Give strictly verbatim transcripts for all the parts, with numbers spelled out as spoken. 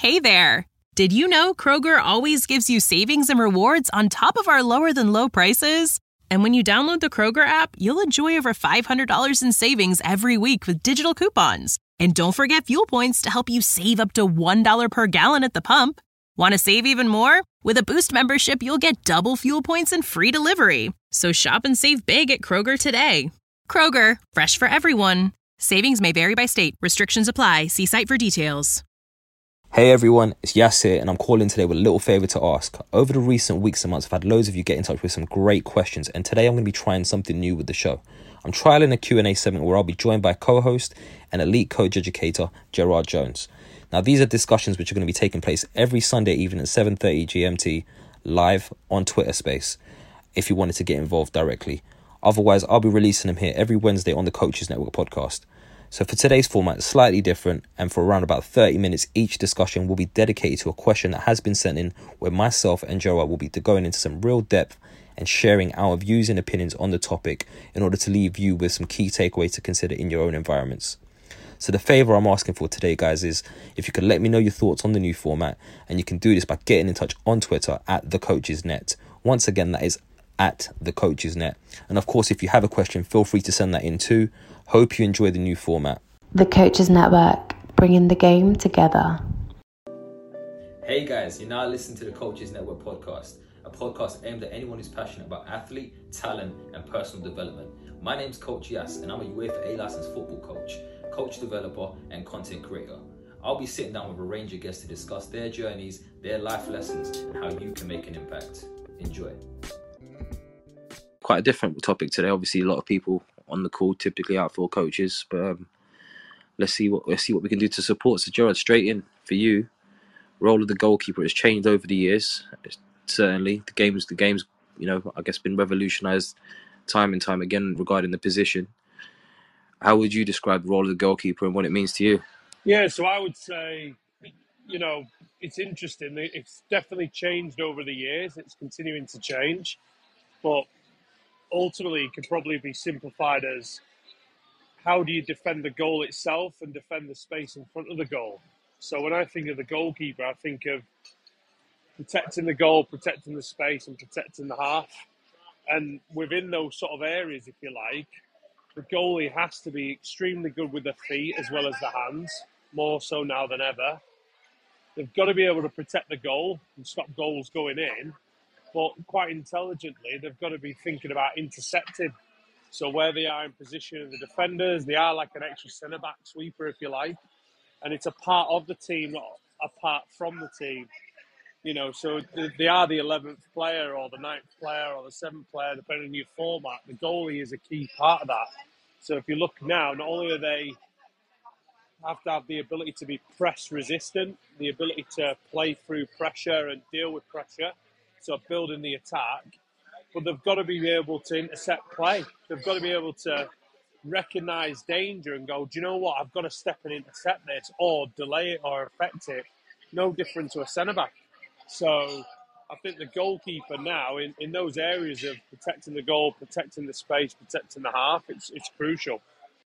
Hey there! Did you know Kroger always gives you savings and rewards on top of our lower-than-low prices? And when you download the Kroger app, you'll enjoy over five hundred dollars in savings every week with digital coupons. And don't forget fuel points to help you save up to one dollar per gallon at the pump. Want to save even more? With a Boost membership, you'll get double fuel points and free delivery. So shop and save big at Kroger today. Kroger, fresh for everyone. Savings may vary by state. Restrictions apply. See site for details. Hey everyone, it's Yas here, and I'm calling today with a little favour to ask. Over the recent weeks and months, I've had loads of you get in touch with some great questions, and today I'm going to be trying something new with the show. I'm trialling a Q and A segment where I'll be joined by co-host and elite coach educator, Gerard Jones. Now, these are discussions which are going to be taking place every Sunday evening at seven thirty G M T, live on Twitter Space, if you wanted to get involved directly. Otherwise, I'll be releasing them here every Wednesday on the Coaches Network podcast. So for today's format, it's slightly different, and for around about thirty minutes, each discussion will be dedicated to a question that has been sent in, where myself and Gerard will be going into some real depth and sharing our views and opinions on the topic in order to leave you with some key takeaways to consider in your own environments. So the favour I'm asking for today, guys, is if you could let me know your thoughts on the new format, and you can do this by getting in touch on Twitter at TheCoachesNet. Once again, that is at TheCoachesNet. And of course, if you have a question, feel free to send that in too. Hope you enjoy the new format. The Coaches Network, bringing the game together. Hey guys, you're now listening to the Coaches Network podcast, a podcast aimed at anyone who's passionate about athlete, talent, and personal development. My name's Coach Yas, and I'm a UEFA A licensed football coach, coach developer, and content creator. I'll be sitting down with a range of guests to discuss their journeys, their life lessons, and how you can make an impact. Enjoy. Quite a different topic today. Obviously, a lot of people on the call, typically outfield coaches, but um, let's see what let's see what we can do to support. So, Gerard, straight in for you. Role of the goalkeeper has changed over the years. It's certainly, the game's the game's you know I guess been revolutionised time and time again regarding the position. How would you describe the role of the goalkeeper and what it means to you? Yeah, so I would say, you know, it's interesting. It's definitely changed over the years. It's continuing to change, but ultimately it could probably be simplified as how do you defend the goal itself and defend the space in front of the goal. So when I think of the goalkeeper, I think of protecting the goal, protecting the space, and protecting the half. And within those sort of areas, if you like, the goalie has to be extremely good with the feet as well as the hands, more so now than ever. They've got to be able to protect the goal and stop goals going in, but quite intelligently, they've got to be thinking about intercepting. So where they are in position of the defenders, they are like an extra centre-back sweeper, if you like. And it's a part of the team, not apart from the team. You know, so they are the eleventh player or the ninth player or the seventh player, depending on your format. The goalie is a key part of that. So if you look now, not only are they have to have the ability to be press resistant, the ability to play through pressure and deal with pressure, so building the attack, but they've got to be able to intercept play. They've got to be able to recognise danger and go, do you know what, I've got to step and intercept this, or delay it or affect it. No different to a centre-back. So I think the goalkeeper now, in, in those areas of protecting the goal, protecting the space, protecting the half, it's it's crucial.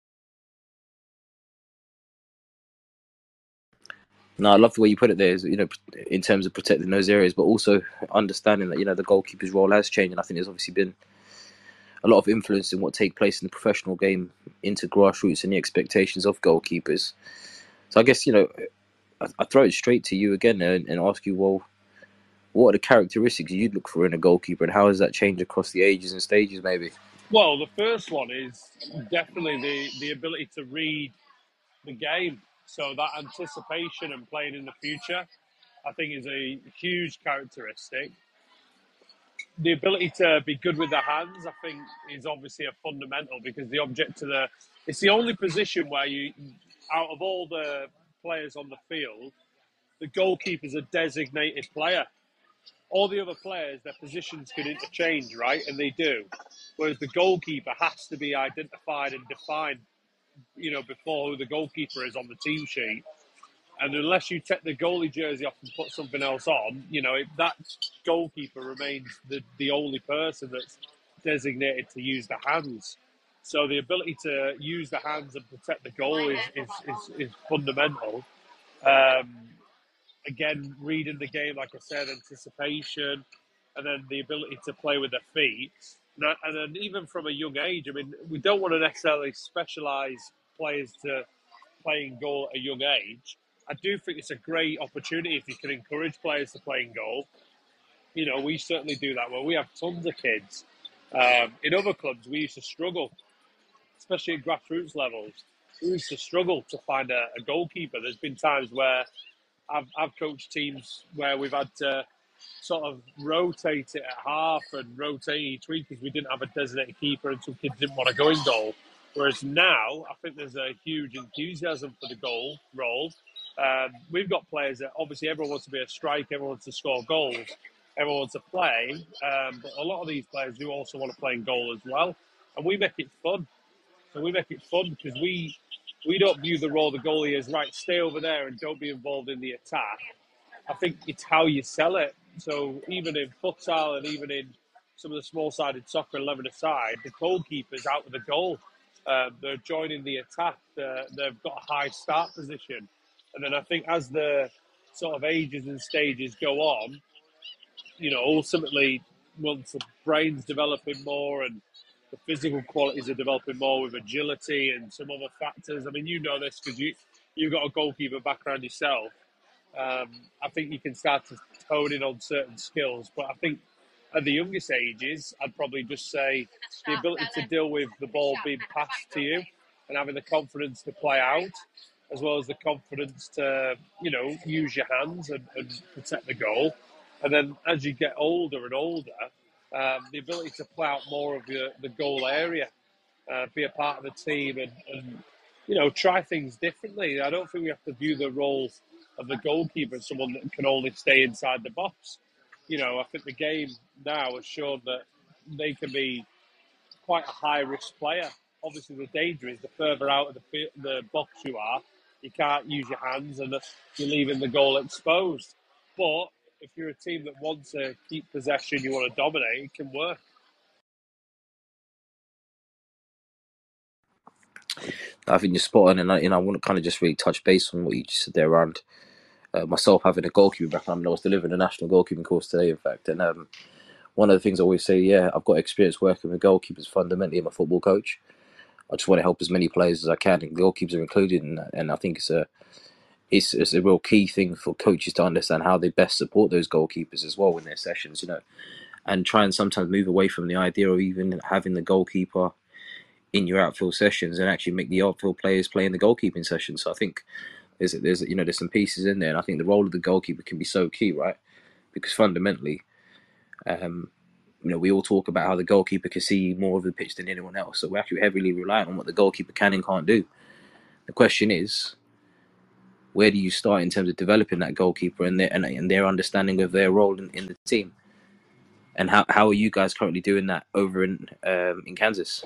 No, I love the way you put it there, is, you know, in terms of protecting those areas, but also understanding that, you know, the goalkeeper's role has changed. And I think there's obviously been a lot of influence in what takes place in the professional game into grassroots and the expectations of goalkeepers. So I guess, you know, I, I throw it straight to you again and, and ask you, well, what are the characteristics you'd look for in a goalkeeper, and how has that changed across the ages and stages, maybe? Well, the first one is definitely the, the ability to read the game. So that anticipation and playing in the future, I think, is a huge characteristic. The ability to be good with the hands, I think, is obviously a fundamental, because the object to the... It's the only position where you, out of all the players on the field, the goalkeeper's a designated player. All the other players, their positions can interchange, right? And they do. Whereas the goalkeeper has to be identified and defined, you know, before who the goalkeeper is on the team sheet. And unless you take the goalie jersey off and put something else on, you know, that goalkeeper remains the, the only person that's designated to use the hands. So the ability to use the hands and protect the goal is, is, is, is fundamental. Um, again, reading the game, like I said, anticipation, and then the ability to play with their feet. And then even from a young age, I mean, we don't want to necessarily specialise players to playing goal at a young age. I do think it's a great opportunity if you can encourage players to play in goal. You know, we certainly do that where we have tons of kids. Um, in other clubs, we used to struggle, especially at grassroots levels. We used to struggle to find a, a goalkeeper. There's been times where I've, I've coached teams where we've had to sort of rotate it at half and rotate each week because we didn't have a designated keeper and some kids didn't want to go in goal. Whereas now, I think there's a huge enthusiasm for the goal role. Um, we've got players that obviously everyone wants to be a striker, everyone wants to score goals, everyone wants to play, um, but a lot of these players do also want to play in goal as well. And we make it fun. So we make it fun because we we don't view the role of the goalie as, right, stay over there and don't be involved in the attack. I think it's how you sell it. So even in futsal and even in some of the small-sided soccer, eleven-a-side, the goalkeeper's out with the goal. Um, they're joining the attack. They're, they've got a high start position. And then I think as the sort of ages and stages go on, you know, ultimately, once the brain's developing more and the physical qualities are developing more with agility and some other factors. I mean, you know this because you, you've got a goalkeeper background yourself. Um, I think you can start to hone in on certain skills. But I think at the youngest ages, I'd probably just say the ability to deal with the ball being passed to you and having the confidence to play out, as well as the confidence to, you know, use your hands and, and protect the goal. And then as you get older and older, um, the ability to play out more of your, the goal area, uh, be a part of the team and, and, you know, try things differently. I don't think we have to view the roles of the goalkeeper as someone that can only stay inside the box. You know, I think the game now has shown that they can be quite a high-risk player. Obviously, the danger is the further out of the, the box you are, you can't use your hands and you're leaving the goal exposed. But if you're a team that wants to keep possession, you want to dominate, it can work. I think you're spot on, and I, and I want to kind of just really touch base on what you just said there around uh, myself having a goalkeeper background. I, mean, I was delivering a national goalkeeping course today, in fact, and um, one of the things I always say, yeah, I've got experience working with goalkeepers. Fundamentally, I'm a football coach. I just want to help as many players as I can, and goalkeepers are included in that. And I think it's a it's, it's a real key thing for coaches to understand how they best support those goalkeepers as well in their sessions, you know, and try and sometimes move away from the idea of even having the goalkeeper in your outfield sessions and actually make the outfield players play in the goalkeeping sessions. So I think there's there's you know there's some pieces in there, and I think the role of the goalkeeper can be so key, right? Because fundamentally, um, you know, we all talk about how the goalkeeper can see more of the pitch than anyone else. So we're actually heavily reliant on what the goalkeeper can and can't do. The question is, where do you start in terms of developing that goalkeeper and their and, and their understanding of their role in, in the team? And how how are you guys currently doing that over in um, in Kansas?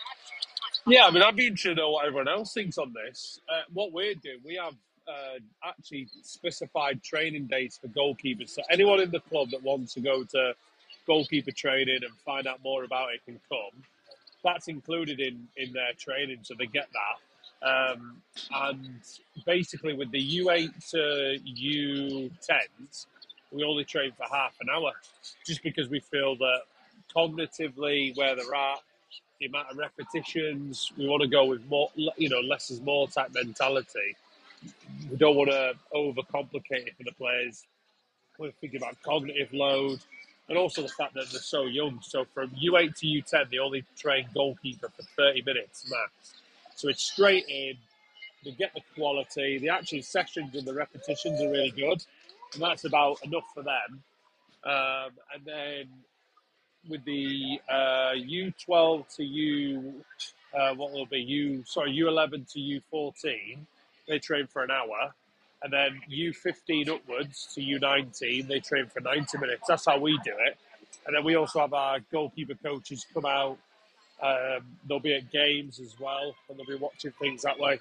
Yeah, I mean, I'd be interested to know what everyone else thinks on this. Uh, what we're doing, we have uh, actually specified training days for goalkeepers. So anyone in the club that wants to go to goalkeeper training and find out more about it can come. That's included in, in their training, so they get that. Um, and basically with the U eight to U tens, we only train for half an hour, just because we feel that cognitively where they're at, the amount of repetitions, we want to go with more, you know, less is more type mentality. We don't want to overcomplicate it for the players. We're thinking about cognitive load and also the fact that they're so young. So from U eight to U ten, they only train goalkeeper for thirty minutes max. So it's straight in, they get the quality, the actual sessions and the repetitions are really good, and that's about enough for them. Um, and then with the uh, U twelve to U, uh, what will it be, U, sorry, U eleven to U fourteen, they train for an hour. And then U fifteen upwards to U nineteen, they train for ninety minutes. That's how we do it. And then we also have our goalkeeper coaches come out. Um, they'll be at games as well, and they'll be watching things that way.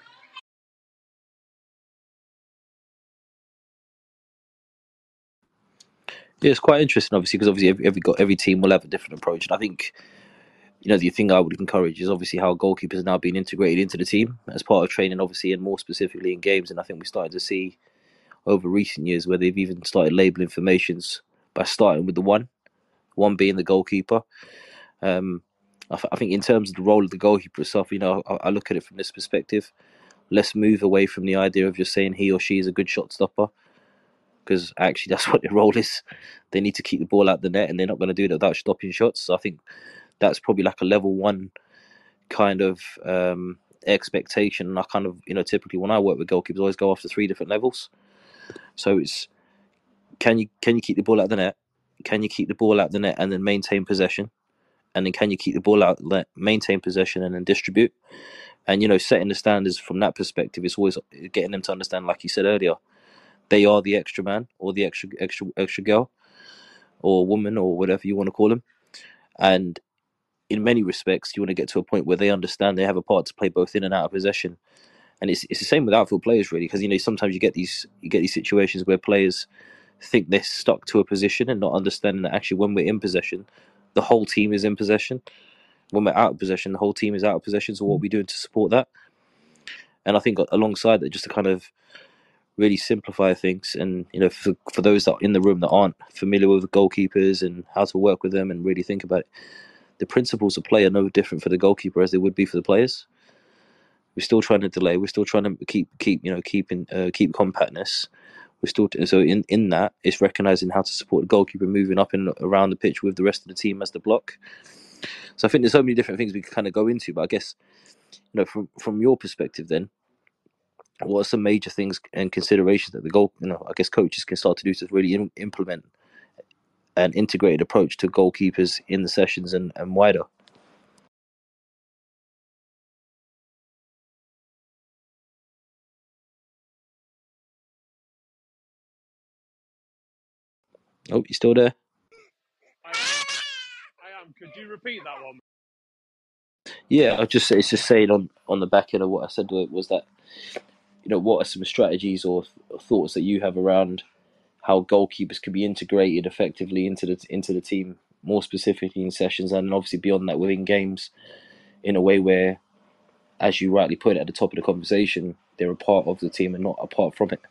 Yeah, it's quite interesting, obviously, because obviously every every, every team will have a different approach. And I think, you know, the thing I would encourage is obviously how goalkeepers are now being integrated into the team as part of training, obviously, and more specifically in games. And I think we started to see, over recent years where they've even started labelling formations by starting with the one, one being the goalkeeper. Um, I, th- I think in terms of the role of the goalkeeper itself, you know, I, I look at it from this perspective. Let's move away from the idea of just saying he or she is a good shot stopper, because actually that's what their role is. They need to keep the ball out the net, and they're not going to do that without stopping shots. So I think that's probably like a level one kind of um, expectation. And I kind of, you know, typically when I work with goalkeepers, I always go after three different levels. So it's can you can you keep the ball out the net? Can you keep the ball out the net and then maintain possession? And then can you keep the ball out, let maintain possession, and then distribute? And, you know, setting the standards from that perspective is always getting them to understand, like you said earlier, they are the extra man or the extra extra extra girl or woman or whatever you want to call them. And in many respects, you want to get to a point where they understand they have a part to play both in and out of possession. And it's it's the same with outfield players, really, because, you know, sometimes you get these you get these situations where players think they're stuck to a position and not understanding that actually when we're in possession, the whole team is in possession. When we're out of possession, the whole team is out of possession. So what are we doing to support that? And I think alongside that, just to kind of really simplify things, and, you know, for, for those that are in the room that aren't familiar with goalkeepers and how to work with them and really think about it, the principles of play are no different for the goalkeeper as they would be for the players. We're still trying to delay. We're still trying to keep keep you know keeping uh, keep compactness. We're still so in, in that it's recognizing how to support the goalkeeper moving up and around the pitch with the rest of the team as the block. So I think there's so many different things we can kind of go into, but I guess, you know, from from your perspective, then, what are some major things and considerations that the goal, you know, I guess coaches can start to do to really in, implement an integrated approach to goalkeepers in the sessions and, and wider? Oh, you still there? I, I am. Could you repeat that one? Yeah, I just it's just saying on on the back end of what I said was that, you know, what are some strategies or, or thoughts that you have around how goalkeepers can be integrated effectively into the into the team, more specifically in sessions, and obviously beyond that within games, in a way where, as you rightly put it at the top of the conversation, they're a part of the team and not apart from it.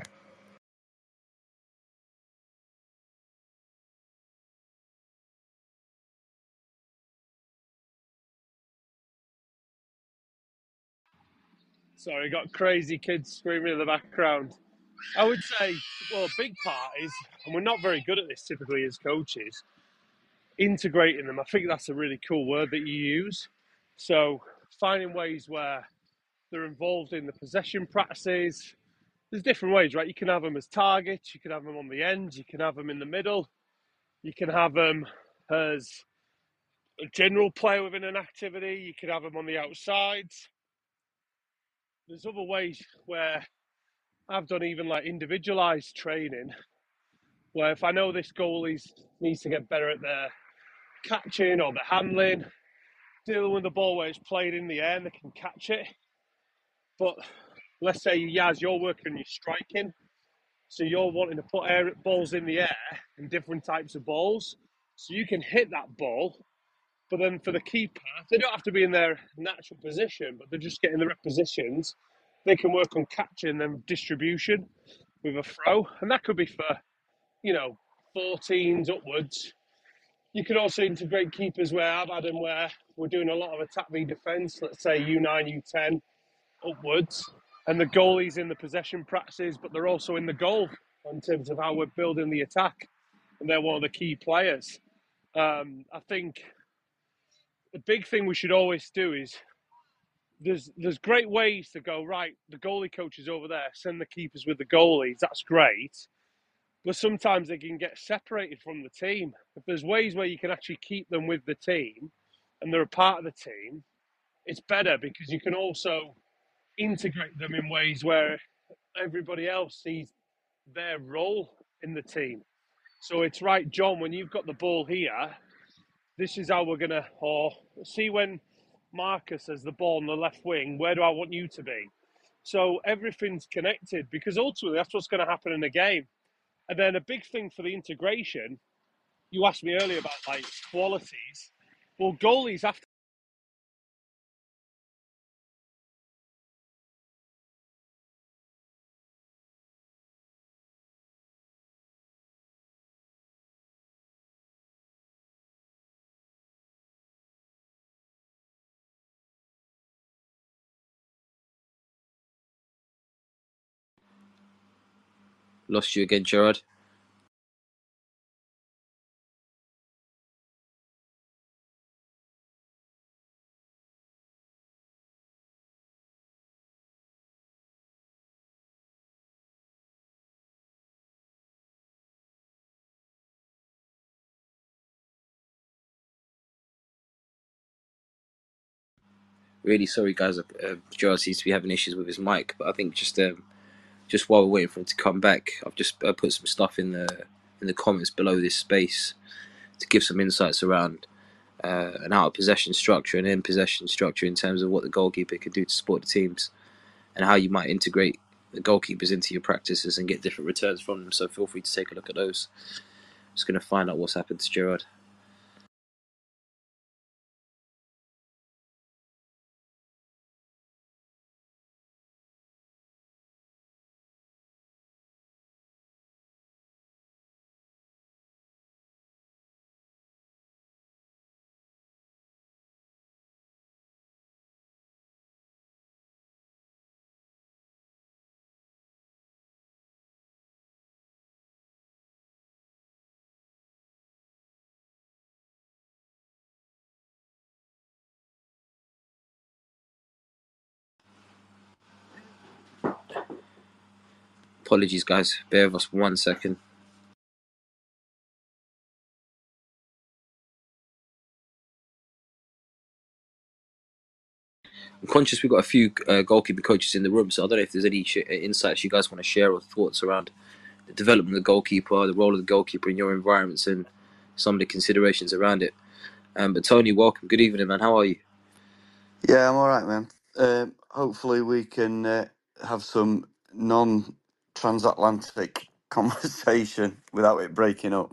Sorry, got crazy kids screaming in the background. I would say, well, a big part is, and we're not very good at this typically as coaches, integrating them. I think that's a really cool word that you use. So finding ways where they're involved in the possession practices. There's different ways, right? You can have them as targets, you can have them on the ends, you can have them in the middle, you can have them as a general player within an activity, you can have them on the outsides. There's other ways where I've done even like individualized training, where if I know this goalie needs to get better at their catching or the handling, dealing with the ball where it's played in the air and they can catch it. But let's say, Yaz, you're working on your striking, so you're wanting to put air balls in the air and different types of balls, so you can hit that ball. But then for the keeper, they don't have to be in their natural position, but they're just getting the right positions. They can work on catching them distribution with a throw, and that could be for, you know, fourteens upwards. You could also integrate keepers where I've had them where we're doing a lot of attack v defence, let's say U nine, U ten upwards, and the goalie's in the possession practices, but they're also in the goal in terms of how we're building the attack, and they're one of the key players. Um, I think the big thing we should always do is there's there's great ways to go, right, the goalie coach is over there, send the keepers with the goalies, that's great. But sometimes they can get separated from the team. If there's ways where you can actually keep them with the team and they're a part of the team, it's better because you can also integrate them in ways where everybody else sees their role in the team. So it's right, John, when you've got the ball here, this is how we're going to, or see when Marcus has the ball on the left wing, where do I want you to be? So everything's connected because ultimately that's what's going to happen in a game. And then a big thing for the integration, you asked me earlier about like qualities. Well, goalies have to Lost you again, Gerard. Really sorry, guys. Uh, Gerard seems to be having issues with his mic, but I think just um, just while we're waiting for him to come back, I've just uh, put some stuff in the in the comments below this space to give some insights around uh, an out of possession structure and in possession structure in terms of what the goalkeeper can do to support the teams and how you might integrate the goalkeepers into your practices and get different returns from them. So feel free to take a look at those. Just going to find out what's happened to Gerard. Apologies, guys. Bear with us one second. I'm conscious we've got a few uh, goalkeeping coaches in the room, so I don't know if there's any sh- insights you guys want to share or thoughts around the development of the goalkeeper, the role of the goalkeeper in your environments, and some of the considerations around it. Um, but Tony, welcome. Good evening, man. How are you? Yeah, I'm all right, man. Um, hopefully, we can uh, have some non-transatlantic conversation without it breaking up.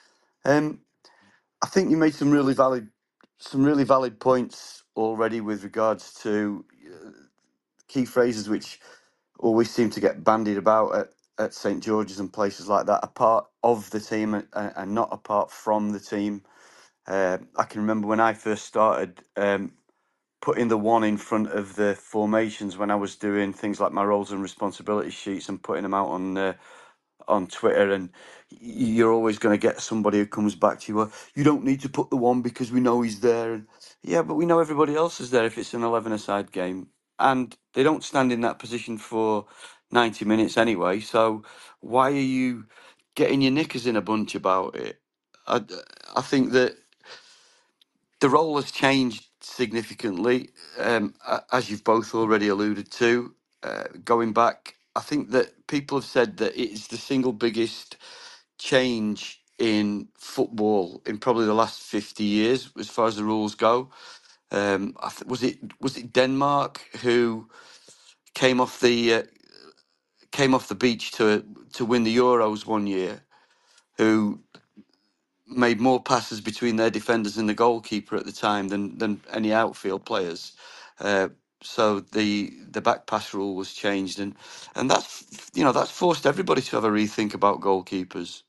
Um, I think you made some really valid, some really valid points already with regards to uh, key phrases which always seem to get bandied about at, at St George's and places like that. A part of the team and, and not apart from the team. Uh, I can remember when I first started. Um, putting the one in front of the formations when I was doing things like my roles and responsibility sheets and putting them out on uh, on Twitter, and you're always going to get somebody who comes back to you. Well, you don't need to put the one because we know he's there. And yeah, but we know everybody else is there if it's an eleven-a-side game, and they don't stand in that position for ninety minutes anyway. So why are you getting your knickers in a bunch about it? I, I think that the role has changed significantly, um, a- as you've both already alluded to. Uh, going back, I think that people have said that it's the single biggest change in football in probably the last fifty years, as far as the rules go. Um, I th- was it was it Denmark who came off the uh, came off the beach to to win the Euros one year, who made more passes between their defenders and the goalkeeper at the time than than any outfield players. Uh, so the the back pass rule was changed, and and that's you know that's forced everybody to have a rethink about goalkeepers.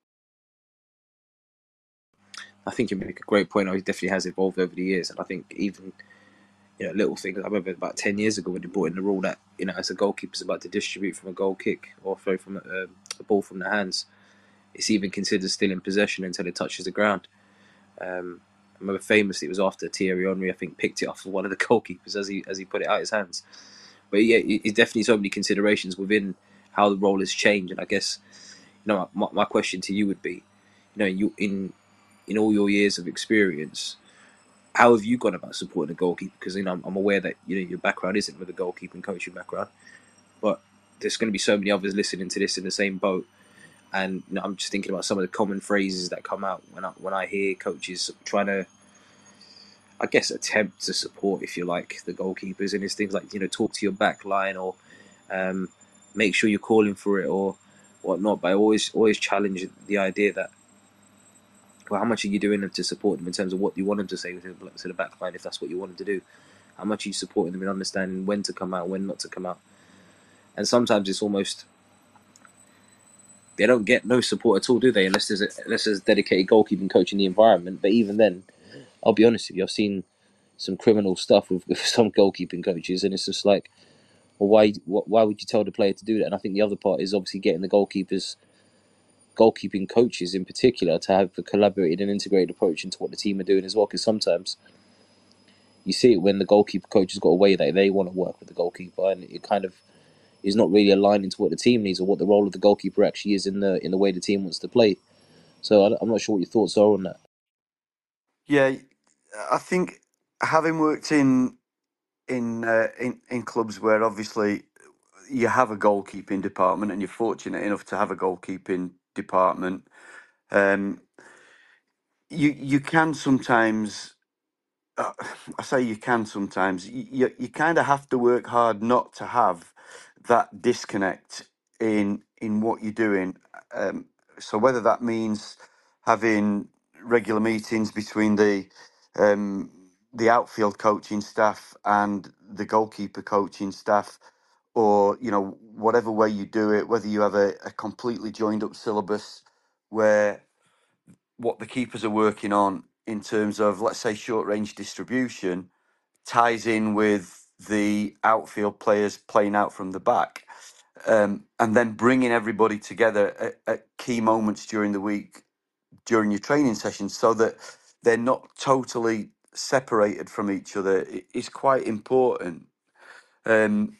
I think you make a great point. It definitely has evolved over the years, and I think even you know little things. I remember about ten years ago when they brought in the rule that you know as a goalkeeper's about to distribute from a goal kick or throw from a, uh, a ball from the hands, it's even considered still in possession until it touches the ground. Um, I remember famously it was after Thierry Henry, I think, picked it off of one of the goalkeepers as he as he put it out his hands. But yeah, it's definitely so many considerations within how the role has changed. And I guess you know my, my question to you would be, you know, you in in all your years of experience, how have you gone about supporting a goalkeeper? Because you know I'm, I'm aware that you know your background isn't with a goalkeeping coaching background, but there's going to be so many others listening to this in the same boat. And you know, I'm just thinking about some of the common phrases that come out when I when I hear coaches trying to, I guess, attempt to support, if you like, the goalkeepers, and it's things like you know talk to your back line or um, make sure you're calling for it or whatnot. But I always always challenge the idea that well, how much are you doing them to support them in terms of what you want them to say to the back line if that's what you want them to do? How much are you supporting them in understanding when to come out, when not to come out? And sometimes it's almost they don't get no support at all, do they? Unless there's a, unless there's a dedicated goalkeeping coach in the environment. But even then, I'll be honest with you, I've seen some criminal stuff with, with some goalkeeping coaches, and it's just like, Or why why would you tell the player to do that? And I think the other part is obviously getting the goalkeepers, goalkeeping coaches in particular, to have a collaborated and integrated approach into what the team are doing as well. Because sometimes you see it when the goalkeeper coach has got a way that they want to work with the goalkeeper, and it kind of is not really aligning to what the team needs or what the role of the goalkeeper actually is in the in the way the team wants to play. So I, I'm not sure what your thoughts are on that. Yeah, I think having worked in in uh, in in clubs where obviously you have a goalkeeping department and you're fortunate enough to have a goalkeeping department, um, you you can sometimes. Uh, I say you can sometimes. You you, you kind of have to work hard not to have that disconnect in in what you're doing. Um, so whether that means having regular meetings between the um, the outfield coaching staff and the goalkeeper coaching staff, or you know whatever way you do it, whether you have a, a completely joined up syllabus where what the keepers are working on in terms of, let's say, short range distribution ties in with the outfield players playing out from the back, um, and then bringing everybody together at, at key moments during the week, during your training sessions, so that they're not totally separated from each other is quite important. Um,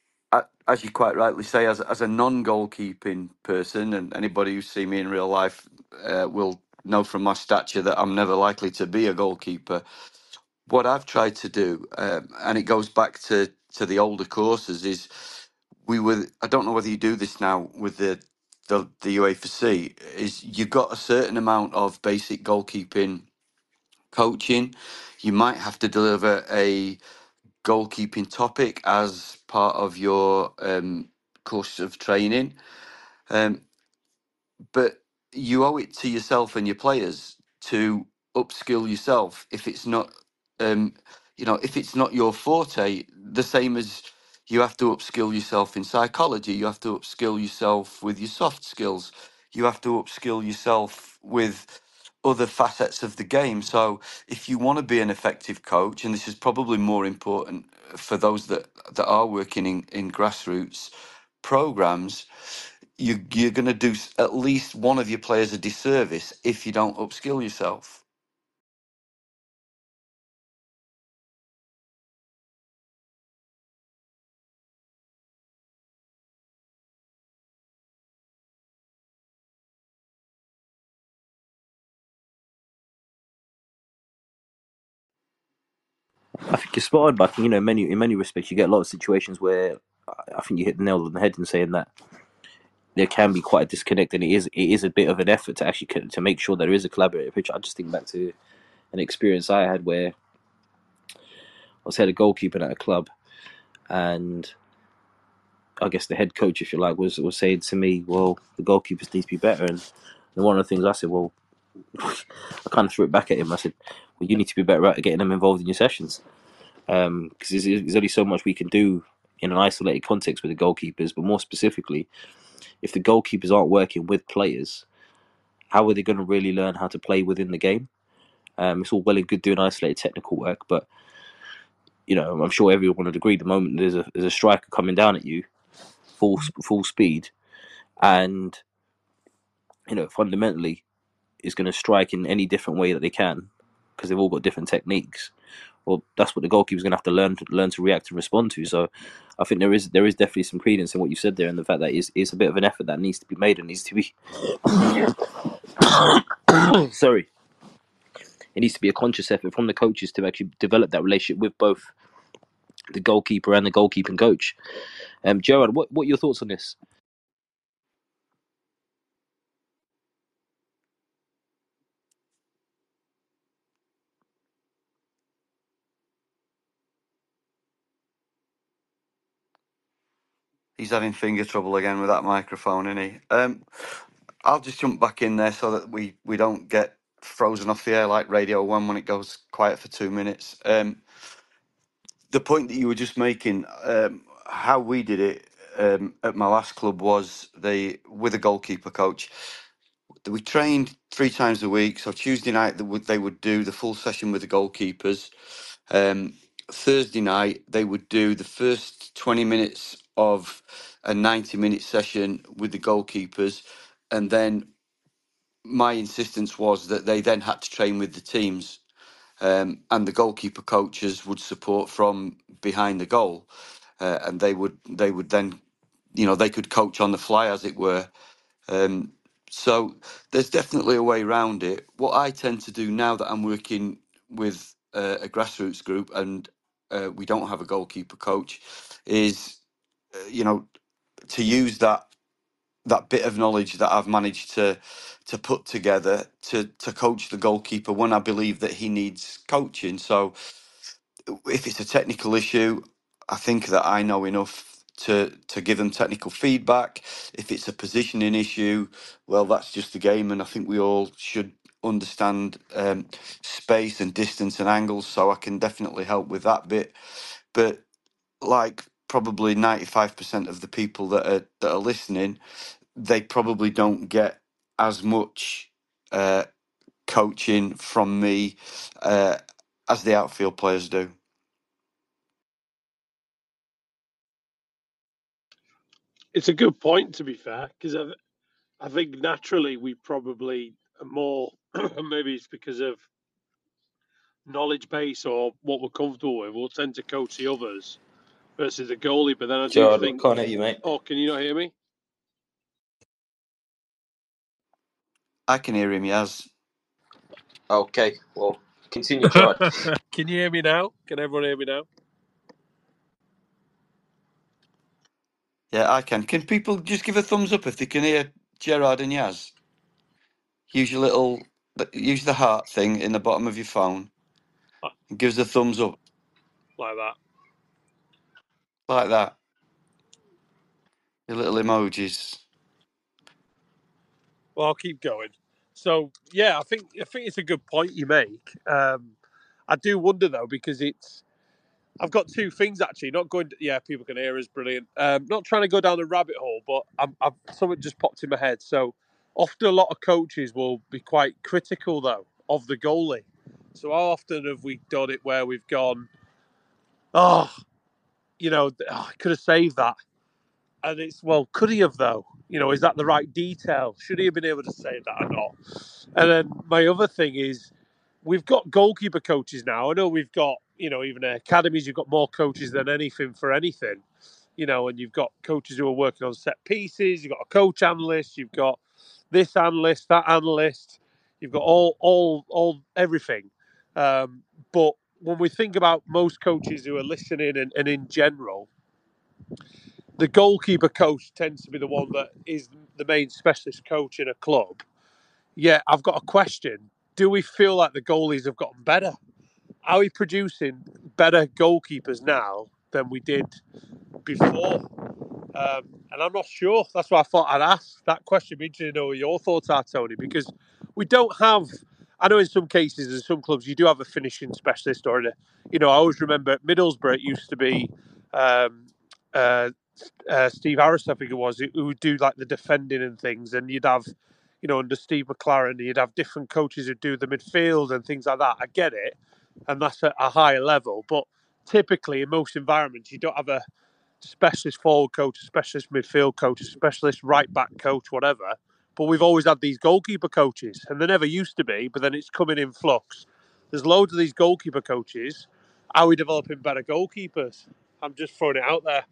as you quite rightly say, as as a non-goalkeeping person, and anybody who's seen me in real life uh, will know from my stature that I'm never likely to be a goalkeeper. What I've tried to do, um, and it goes back to to the older courses, is we were. I don't know whether you do this now with the the, the U A F C. Is you've got a certain amount of basic goalkeeping coaching. You might have to deliver a goalkeeping topic as part of your um, course of training. Um, but you owe it to yourself and your players to upskill yourself if it's not, um, you know, if it's not your forte. The same as you have to upskill yourself in psychology, you have to upskill yourself with your soft skills, you have to upskill yourself with other facets of the game. So if you want to be an effective coach, and this is probably more important for those that that are working in in grassroots programs, you, you're going to do at least one of your players a disservice if you don't upskill yourself. I think you're spot on, but you know, in many in many respects, you get a lot of situations where I think you hit the nail on the head in saying that there can be quite a disconnect, and it is it is a bit of an effort to actually to make sure there is a collaborative picture. I just think back to an experience I had where I was head of goalkeeping at a club, and I guess the head coach, if you like, was was saying to me, "Well, the goalkeepers need to be better." And, and one of the things I said, "Well," I kind of threw it back at him. I said, "Well, you need to be better at getting them involved in your sessions, because um, there's, there's only so much we can do in an isolated context with the goalkeepers. But more specifically, if the goalkeepers aren't working with players, how are they going to really learn how to play within the game? Um, it's all well and good doing isolated technical work, but you know, I'm sure everyone would agree. The moment there's a there's a striker coming down at you, full full speed, and you know, fundamentally, is going to strike in any different way that they can, because they've all got different techniques. Well, that's what the goalkeeper's going to have to learn to learn to react and respond to. So, I think there is there is definitely some credence in what you said there, and the fact that it's, it's a bit of an effort that needs to be made and needs to be. Sorry, it needs to be a conscious effort from the coaches to actually develop that relationship with both the goalkeeper and the goalkeeping coach. Um, Gerard, what what are your thoughts on this? He's having finger trouble again with that microphone, isn't he? Um, I'll just jump back in there so that we, we don't get frozen off the air like Radio One when it goes quiet for two minutes. Um, the point that you were just making, um, how we did it um, at my last club was they with a goalkeeper coach. We trained three times a week. So Tuesday night they would they would do the full session with the goalkeepers. Um, Thursday night, they would do the first twenty minutes of a ninety minute session with the goalkeepers. And then my insistence was that they then had to train with the teams. Um, and the goalkeeper coaches would support from behind the goal. Uh, and they would they would then, you know, they could coach on the fly, as it were. Um, so there's definitely a way around it. What I tend to do now that I'm working with uh, a grassroots group and uh, we don't have a goalkeeper coach is, uh, you know, to use that that bit of knowledge that I've managed to to put together to to coach the goalkeeper when I believe that he needs coaching. So if it's a technical issue, I think that I know enough to to give them technical feedback. If it's a positioning issue, well, that's just the game, and I think we all should understand um, space and distance and angles. So I can definitely help with that bit. But like probably ninety-five percent of the people that are that are listening, they probably don't get as much uh, coaching from me uh, as the outfield players do. It's a good point, to be fair, because I, I think naturally we probably are more, maybe it's because of knowledge base or what we're comfortable with, we'll tend to coach the others versus the goalie. But then I do Gerard, think, can't hear you, mate. oh, can you not hear me? I can hear him, Yaz. Okay, well, continue, Gerard. Can you hear me now? Can everyone hear me now? Yeah, I can. Can people just give a thumbs up if they can hear Gerard and Yaz? Use your little, use the heart thing in the bottom of your phone and give us a thumbs up Like that. like that. Your little emojis. Well, I'll keep going. So yeah, I think I think it's a good point you make. Um, I do wonder though, because it's I've got two things actually. Not going. To, yeah, people can hear us. Brilliant. Um, not trying to go down the rabbit hole, but I'm, I've, something just popped in my head. So often a lot of coaches will be quite critical though of the goalie. So how often have we done it where we've gone, oh, you know, oh, I could have saved that, and it's well, could he have though? You know, is that the right detail? Should he have been able to save that or not? And then my other thing is, we've got goalkeeper coaches now. I know we've got, you know, even academies, you've got more coaches than anything for anything, you know, and you've got coaches who are working on set pieces, you've got a coach analyst, you've got this analyst, that analyst, you've got all, all, all, everything. Um, but when we think about most coaches who are listening and, and in general, the goalkeeper coach tends to be the one that is the main specialist coach in a club. Yeah, I've got a question. Do we feel like the goalies have gotten better? Are we producing better goalkeepers now than we did before? Um, and I'm not sure. That's why I thought I'd ask that question. Be interested to know what your thoughts are, Tony, because we don't have. I know in some cases, in some clubs, you do have a finishing specialist, or a, you know, I always remember at Middlesbrough it used to be um, uh, uh, Steve Harris, I think it was, who would do like the defending and things, and you'd have, you know, under Steve McLaren, you'd have different coaches who do the midfield and things like that. I get it, and that's at a higher level, but typically in most environments, you don't have a specialist forward coach, a specialist midfield coach, a specialist right back coach, whatever. But we've always had these goalkeeper coaches, and they never used to be, but then it's coming in flux. There's loads of these goalkeeper coaches. Are we developing better goalkeepers? I'm just throwing it out there.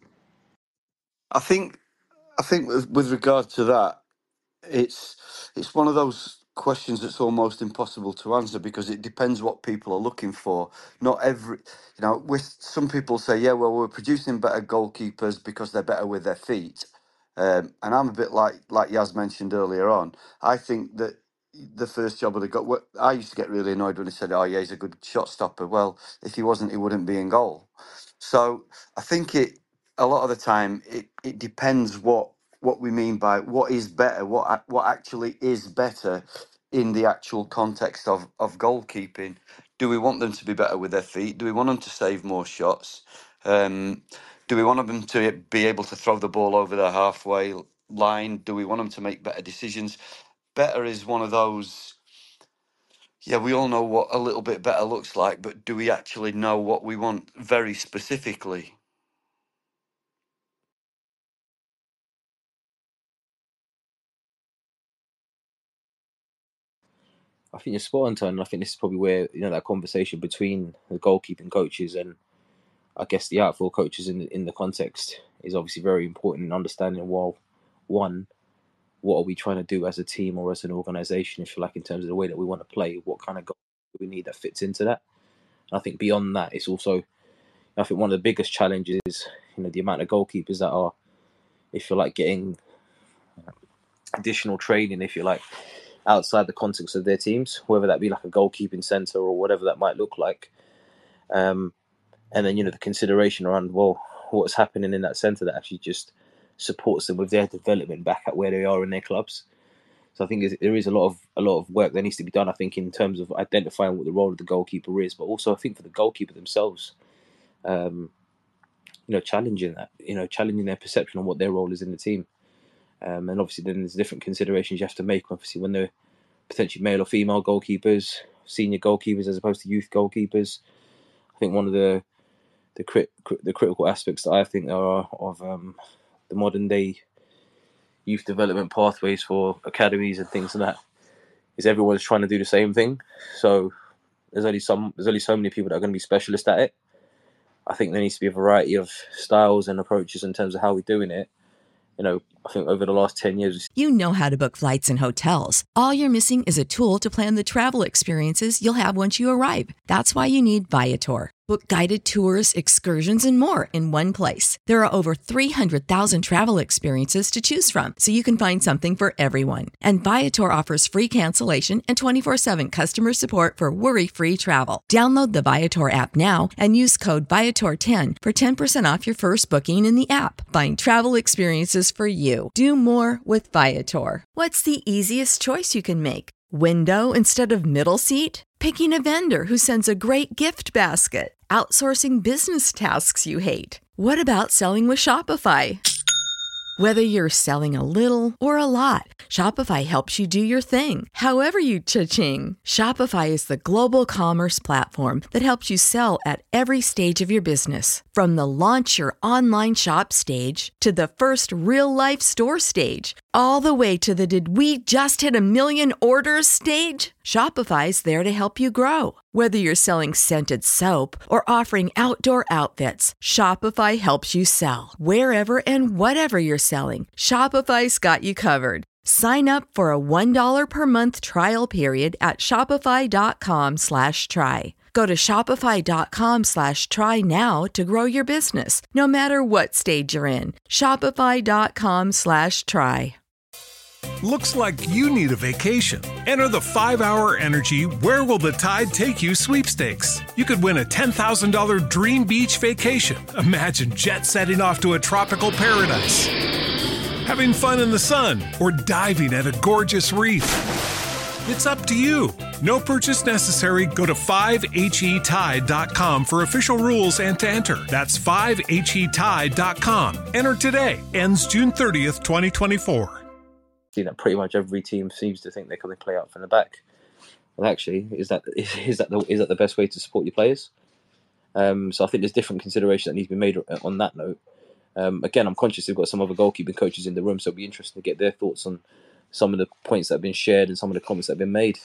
I think I think with, with regard to that, it's it's one of those questions that's almost impossible to answer because it depends what people are looking for. Not every, you know, with some people say, yeah, well, we're producing better goalkeepers because they're better with their feet, um, and I'm a bit like like Yaz mentioned earlier on. I think that the first job of the goal, I used to get really annoyed when he said, "Oh, yeah, he's a good shot stopper." Well, if he wasn't, he wouldn't be in goal. So I think it a lot of the time it, it depends what what we mean by what is better, what ac- what actually is better in the actual context of of goalkeeping. Do we want them to be better with their feet? Do we want them to save more shots? Um, do we want them to be able to throw the ball over the halfway line? Do we want them to make better decisions? Better is one of those. yeah, we all know what a little bit better looks like, but do we actually know what we want very specifically? I think you're spot on, Tony. I think this is probably where, you know, that conversation between the goalkeeping coaches and I guess the outfield coaches in the, in the context is obviously very important in understanding, well, one, what are we trying to do as a team or as an organisation, if you like, in terms of the way that we want to play, what kind of goal do we need that fits into that. And I think beyond that, it's also, I think one of the biggest challenges is, you know, the amount of goalkeepers that are, if you like, getting additional training, if you like, outside the context of their teams, whether that be like a goalkeeping centre or whatever that might look like. Um, and then, you know, the consideration around, well, what's happening in that centre that actually just supports them with their development back at where they are in their clubs. So I think there is a lot of a lot of work that needs to be done, I think, in terms of identifying what the role of the goalkeeper is, but also I think for the goalkeeper themselves, um, you know, challenging that, you know, challenging their perception on what their role is in the team. Um, and obviously then there's different considerations you have to make, obviously, when they're potentially male or female goalkeepers, senior goalkeepers as opposed to youth goalkeepers. I think one of the the, crit, the critical aspects that I think are of um, the modern day youth development pathways for academies and things like that is everyone's trying to do the same thing. So there's only some there's only so many people that are going to be specialists at it. I think there needs to be a variety of styles and approaches in terms of how we're doing it. You know, I think over the last ten years... You know how to book flights and hotels. All you're missing is a tool to plan the travel experiences you'll have once you arrive. That's why you need Viator. Book guided tours, excursions, and more in one place. There are over three hundred thousand travel experiences to choose from, so you can find something for everyone. And Viator offers free cancellation and twenty-four seven customer support for worry-free travel. Download the Viator app now and use code Viator ten for ten percent off your first booking in the app. Find travel experiences for you. Do more with Viator. What's the easiest choice you can make? Window instead of middle seat? Picking a vendor who sends a great gift basket? Outsourcing business tasks you hate? What about selling with Shopify? Whether you're selling a little or a lot, Shopify helps you do your thing, however you cha-ching. Shopify is the global commerce platform that helps you sell at every stage of your business. From the launch your online shop stage to the first real-life store stage, all the way to the did we just hit a million orders stage. Shopify's there to help you grow. Whether you're selling scented soap or offering outdoor outfits, Shopify helps you sell. Wherever and whatever you're selling, Shopify's got you covered. Sign up for a one dollar per month trial period at shopify.com slash try. Go to shopify.com slash try now to grow your business, no matter what stage you're in. Shopify.com slash try. Looks like you need a vacation. Enter the five hour Energy Where Will the Tide Take You sweepstakes. You could win a ten thousand dollars dream beach vacation. Imagine jet setting off to a tropical paradise, having fun in the sun, or diving at a gorgeous reef. It's up to you. No purchase necessary. Go to five H E tide dot com for official rules and to enter. That's five H E tide dot com. Enter today. Ends June thirtieth, twenty twenty-four. That pretty much every team seems to think they can play out from the back. Well, actually, is that is that the is that the best way to support your players? Um, so I think there's different consideration that needs to be made on that note. Um, again, I'm conscious we've got some other goalkeeping coaches in the room, so it'll be interesting to get their thoughts on some of the points that have been shared and some of the comments that have been made.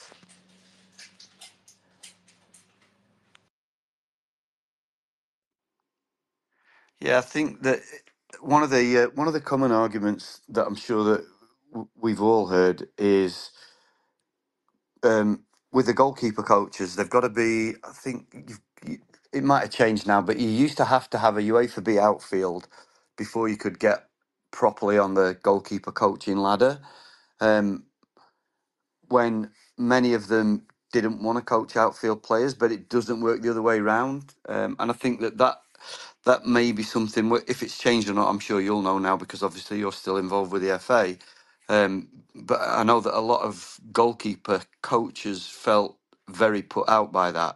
Yeah, I think that one of the uh, one of the common arguments that I'm sure that w- we've all heard is um, with the goalkeeper coaches, they've got to be. I think you've, you, it might have changed now, but you used to have to have a UEFA B outfield before you could get properly on the goalkeeper coaching ladder. Um, when many of them didn't want to coach outfield players, but it doesn't work the other way around. Um, and I think that, that that may be something, wh- if it's changed or not, I'm sure you'll know now because obviously you're still involved with the F A. Um, but I know that a lot of goalkeeper coaches felt very put out by that.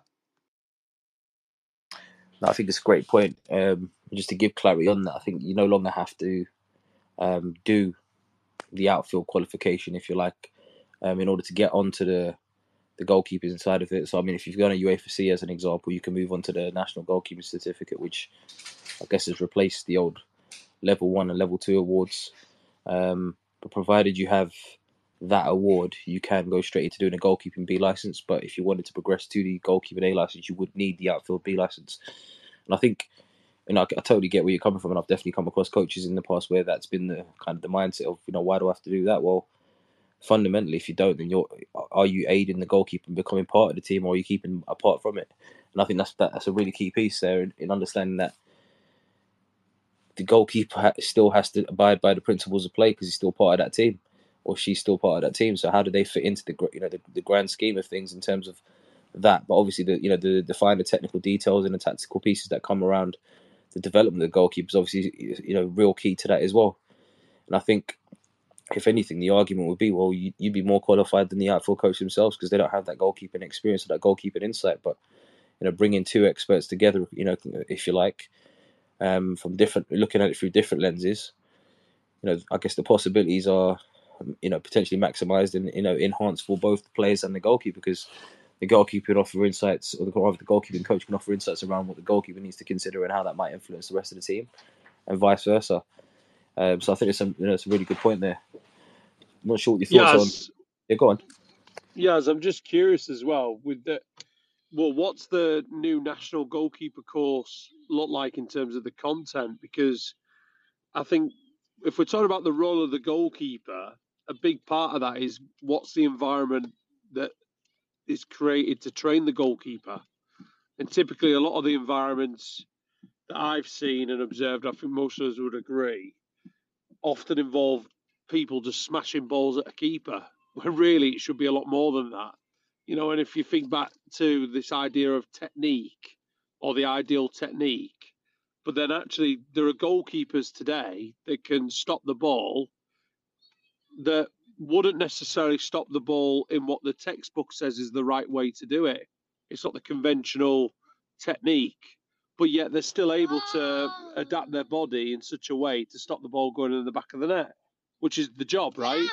I think it's a great point. Um, just to give clarity on that, I think you no longer have to um, do the outfield qualification, if you like, um, in order to get onto the the goalkeeping side of it. So I mean, if you've gone a UEFA C as an example, you can move on to the National Goalkeeping Certificate, which I guess has replaced the old level one and level two awards. Um, but provided you have that award, you can go straight into doing a goalkeeping B license. But if you wanted to progress to the goalkeeping A license, you would need the outfield B license. And I think, you know, I, I totally get where you're coming from, and I've definitely come across coaches in the past where that's been the kind of the mindset of, you know, why do I have to do that? Well, fundamentally, if you don't, then you're are you aiding the goalkeeper and becoming part of the team, or are you keeping apart from it? And I think that's that, that's a really key piece there in, in understanding that the goalkeeper ha- still has to abide by the principles of play because he's still part of that team, or she's still part of that team. So how do they fit into the you know the, the grand scheme of things in terms of that? But obviously, the you know the the finer technical details and the tactical pieces that come around the development of the goalkeeper is obviously you know real key to that as well. And I think, if anything, the argument would be, well, you, you'd be more qualified than the outfield coach themselves because they don't have that goalkeeping experience or that goalkeeping insight. But you know, bringing two experts together, you know, if you like. Um, from different, looking at it through different lenses, you know, I guess the possibilities are, you know, potentially maximised and you know enhanced for both the players and the goalkeeper, because the goalkeeper can offer insights, or the, or the goalkeeping coach can offer insights around what the goalkeeper needs to consider and how that might influence the rest of the team, and vice versa. Um, so I think it's some, you know, it's a really good point there. I'm not sure what your thoughts Yes. on. Yeah, go on. Yes, I'm just curious as well with the. Well, what's the new national goalkeeper course look like in terms of the content? Because I think if we're talking about the role of the goalkeeper, a big part of that is what's the environment that is created to train the goalkeeper. And typically, a lot of the environments that I've seen and observed, I think most of us would agree, often involve people just smashing balls at a keeper, when really it should be a lot more than that. You know, and if you think back to this idea of technique or the ideal technique, but then actually there are goalkeepers today that can stop the ball that wouldn't necessarily stop the ball in what the textbook says is the right way to do it. It's not the conventional technique, but yet they're still able to adapt their body in such a way to stop the ball going in the back of the net, which is the job, right?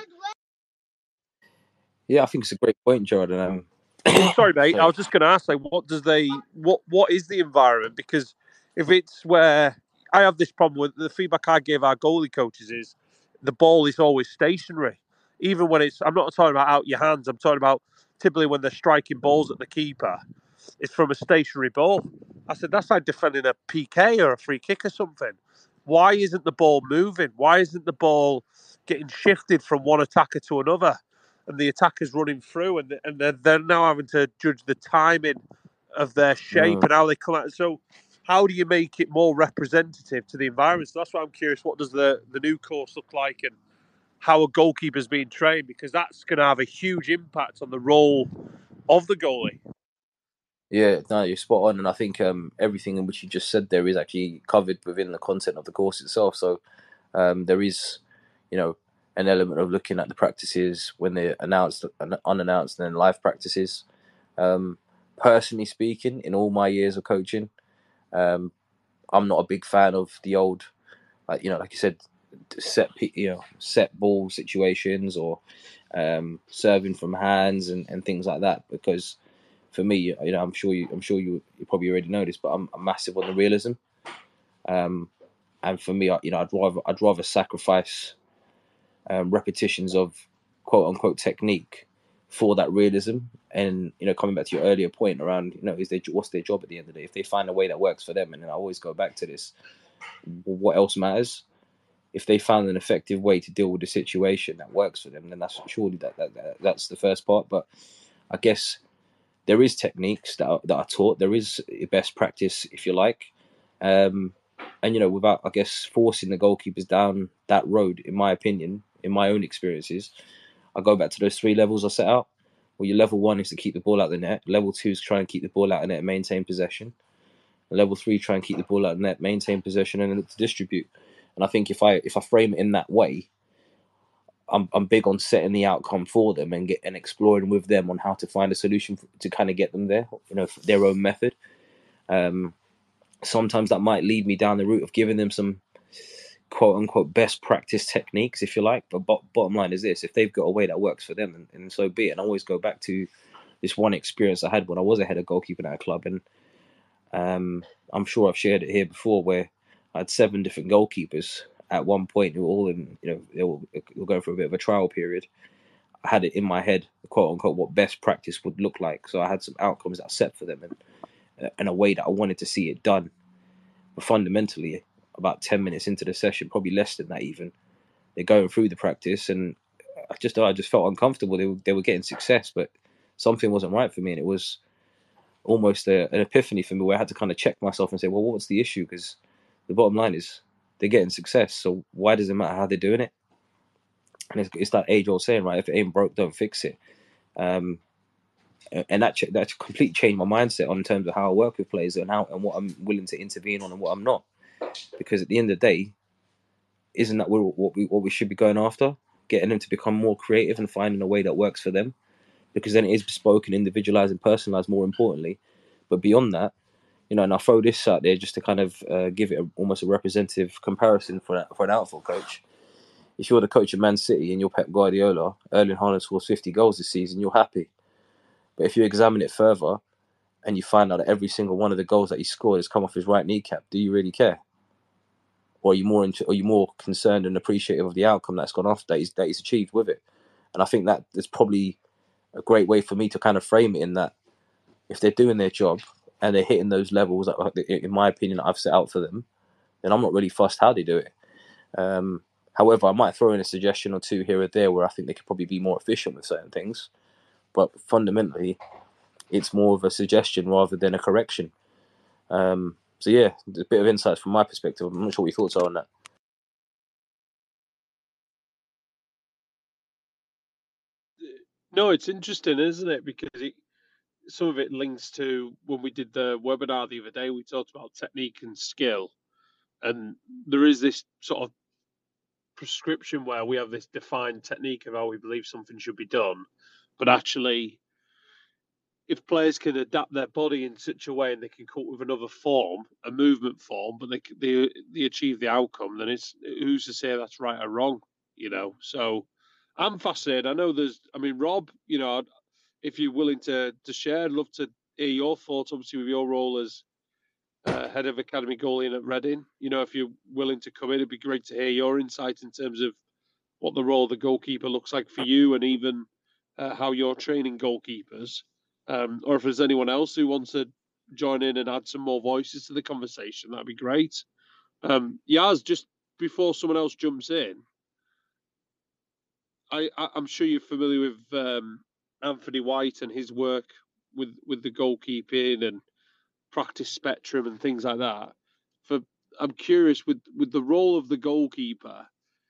Yeah, I think it's a great point, Jordan. Um, Sorry, mate. sorry. I was just going to ask, like, what does they, what, what is the environment? Because if it's where I have this problem with the feedback I gave our goalie coaches is the ball is always stationary, even when it's. I'm not talking about out your hands. I'm talking about typically when they're striking balls at the keeper, it's from a stationary ball. I said that's like defending a P K or a free kick or something. Why isn't the ball moving? Why isn't the ball getting shifted from one attacker to another? And the attacker's running through, and and they're, they're now having to judge the timing of their shape Mm. and how they come out. So, how do you make it more representative to the environment? So that's why I'm curious. What does the, the new course look like, and how a goalkeeper's being trained? Because that's going to have a huge impact on the role of the goalie. Yeah, no, you're spot on, and I think um, everything in which you just said there is actually covered within the content of the course itself. So um, there is, you know, an element of looking at the practices when they're announced, unannounced, and then live practices. Um, personally speaking, in all my years of coaching, um, I'm not a big fan of the old, like you know, like you said, set you know set ball situations or um, serving from hands and, and things like that. Because for me, you know, I'm sure you, I'm sure you, you probably already know this, but I'm, I'm massive on the realism. Um, and for me, you know, I'd rather I'd rather sacrifice um, repetitions of quote unquote technique for that realism. And you know, coming back to your earlier point around, you know, is their what's their job at the end of the day? If they find a way that works for them, and then I always go back to this: what else matters? If they found an effective way to deal with the situation that works for them, then that's surely that, that, that that's the first part. But I guess there is techniques that are, that are taught. There is best practice, if you like. Um, and, you know, without, I guess, forcing the goalkeepers down that road, in my opinion, in my own experiences, I go back to those three levels I set out. Well, your level one is to keep the ball out of the net. Level two is try and keep the ball out of the net, maintain possession. And level three, try and keep the ball out of the net, maintain possession, and then look to distribute. And I think if I if I frame it in that way, I'm I'm big on setting the outcome for them and get and exploring with them on how to find a solution for, to kind of get them there, you know, their own method. Um, sometimes that might lead me down the route of giving them some quote unquote best practice techniques, if you like. But bo- bottom line is this: if they've got a way that works for them, and, and so be it. And I always go back to this one experience I had when I was a head of goalkeeping at a club, and um, I'm sure I've shared it here before, where I had seven different goalkeepers at one point who were all in, you know, they were, they were going through a bit of a trial period. I had it in my head, quote unquote, what best practice would look like. So I had some outcomes that I set for them, and in a way that I wanted to see it done. But fundamentally, about ten minutes into the session, probably less than that even, they're going through the practice, and I just I just felt uncomfortable. They were, they were getting success, but something wasn't right for me, and it was almost a, an epiphany for me where I had to kind of check myself and say, well, what's the issue? Because the bottom line is they're getting success, so why does it matter how they're doing it? And it's, it's that age-old saying, right? If it ain't broke, don't fix it. Um, and that ch- that completely changed my mindset on in terms of how I work with players and how and what I'm willing to intervene on and what I'm not. Because at the end of the day, isn't that what we what we should be going after? Getting them to become more creative and finding a way that works for them. Because then it is bespoke and individualized and personalized, more importantly. But beyond that, you know, and I'll throw this out there just to kind of uh, give it a, almost a representative comparison for for an outfield coach. If you're the coach of Man City and you're Pep Guardiola, Erling Haaland scores fifty goals this season, you're happy. But if you examine it further and you find out that every single one of the goals that he scored has come off his right kneecap, do you really care? Or are you more into, are you more concerned and appreciative of the outcome that's gone off, that he's, that he's achieved with it? And I think that is probably a great way for me to kind of frame it, in that if they're doing their job and they're hitting those levels that, in my opinion, that I've set out for them, then I'm not really fussed how they do it. Um, however, I might throw in a suggestion or two here or there where I think they could probably be more efficient with certain things. But fundamentally, it's more of a suggestion rather than a correction. Um, so yeah, a bit of insights from my perspective. I'm not sure what your thoughts are on that. No, it's interesting, isn't it? Because it, some of it links to when we did the webinar the other day, we talked about technique and skill. And there is this sort of prescription where we have this defined technique of how we believe something should be done. But actually, if players can adapt their body in such a way and they can come up with another form, a movement form, but they they, they achieve the outcome, then it's who's to say that's right or wrong, you know? So I'm fascinated. I know there's, I mean, Rob, you know, if you're willing to to share, I'd love to hear your thoughts, obviously, with your role as uh, head of academy goalie at Reading. You know, if you're willing to come in, it'd be great to hear your insight in terms of what the role of the goalkeeper looks like for you, and even uh, how you're training goalkeepers. Um, or if there's anyone else who wants to join in and add some more voices to the conversation, that'd be great. Um, Yaz, just before someone else jumps in, I, I, I'm sure you're familiar with um, Anthony White and his work with, with the goalkeeping and practice spectrum and things like that. For I'm curious, with, with the role of the goalkeeper,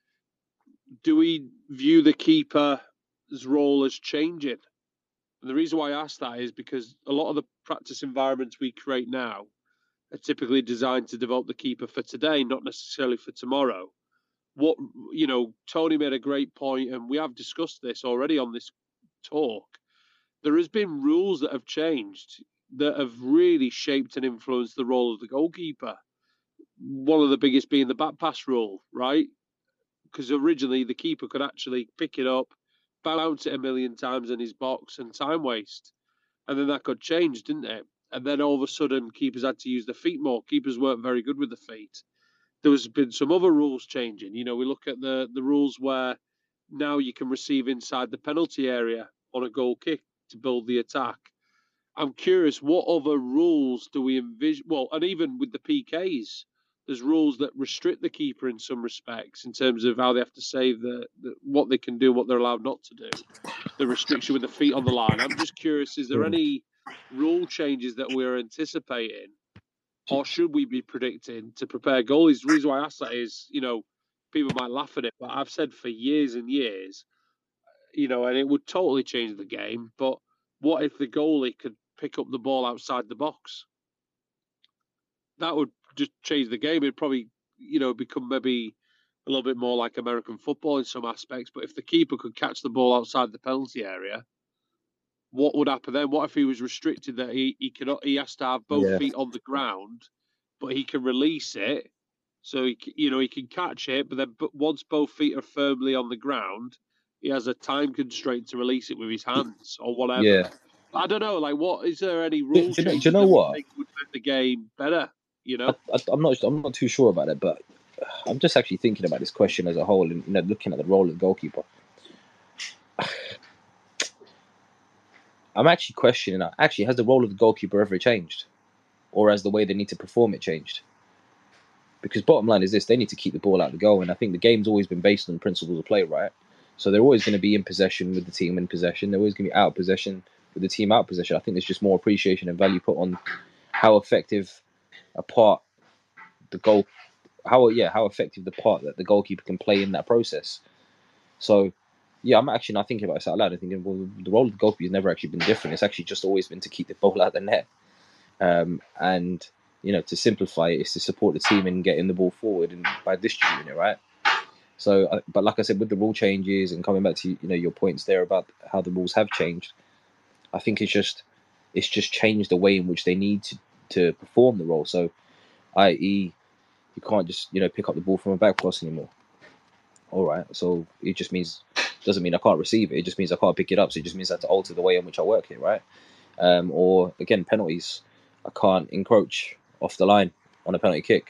do we view the keeper's role as changing? And the reason why I ask that is because a lot of the practice environments we create now are typically designed to develop the keeper for today, not necessarily for tomorrow. What, you know, Tony made a great point, and we have discussed this already on this talk. There has been rules that have changed that have really shaped and influenced the role of the goalkeeper. One of the biggest being the back pass rule, right? Because originally the keeper could actually pick it up, bounce it a million times in his box, and time waste. And then that got changed, didn't it? And then all of a sudden, keepers had to use the feet more. Keepers weren't very good with the feet. There has been some other rules changing. You know, we look at the, the rules where now you can receive inside the penalty area on a goal kick to build the attack. I'm curious, what other rules do we envision? Well, and even with the P Ks, there's rules that restrict the keeper in some respects in terms of how they have to save the, the what they can do, what they're allowed not to do. The restriction with the feet on the line. I'm just curious, is there any rule changes that we're anticipating, or should we be predicting to prepare goalies? The reason why I ask that is, you know, people might laugh at it, but I've said for years and years, you know, and it would totally change the game, but what if the goalie could pick up the ball outside the box? That would just change the game. It'd probably, you know, become maybe a little bit more like American football in some aspects. But if the keeper could catch the ball outside the penalty area, what would happen then? What if he was restricted that he he cannot, he has to have both yeah. feet on the ground, but he can release it, so he you know he can catch it, but then but once both feet are firmly on the ground, he has a time constraint to release it with his hands or whatever. Yeah. I don't know. Like, what is there any Do, rule do you know, do changes you know that you what? think would make the game better? You know, I, I, I'm not. I'm not too sure about it, but I'm just actually thinking about this question as a whole, and you know, looking at the role of the goalkeeper. I'm actually questioning. Actually, has the role of the goalkeeper ever changed, or has the way they need to perform it changed? Because bottom line is this: they need to keep the ball out of the goal, and I think the game's always been based on the principles of play, right? So they're always going to be in possession with the team in possession. They're always going to be out of possession with the team out of possession. I think there's just more appreciation and value put on how effective a part the goal, how yeah, how effective the part that the goalkeeper can play in that process. So, yeah, I'm actually not thinking about this out loud. I'm thinking, well, the role of the goalkeeper has never actually been different. It's actually just always been to keep the ball out of the net. Um, and, you know, to simplify it, is to support the team in getting the ball forward and by distributing it, right? So, uh, but like I said, with the rule changes and coming back to, you know, your points there about how the rules have changed, I think it's just it's just changed the way in which they need to, to perform the role. So, that is, you can't just, you know, pick up the ball from a back cross anymore. All right, so it just means doesn't mean I can't receive it. It just means I can't pick it up. So it just means I have to alter the way in which I work it, right? Um, or again, penalties. I can't encroach off the line on a penalty kick.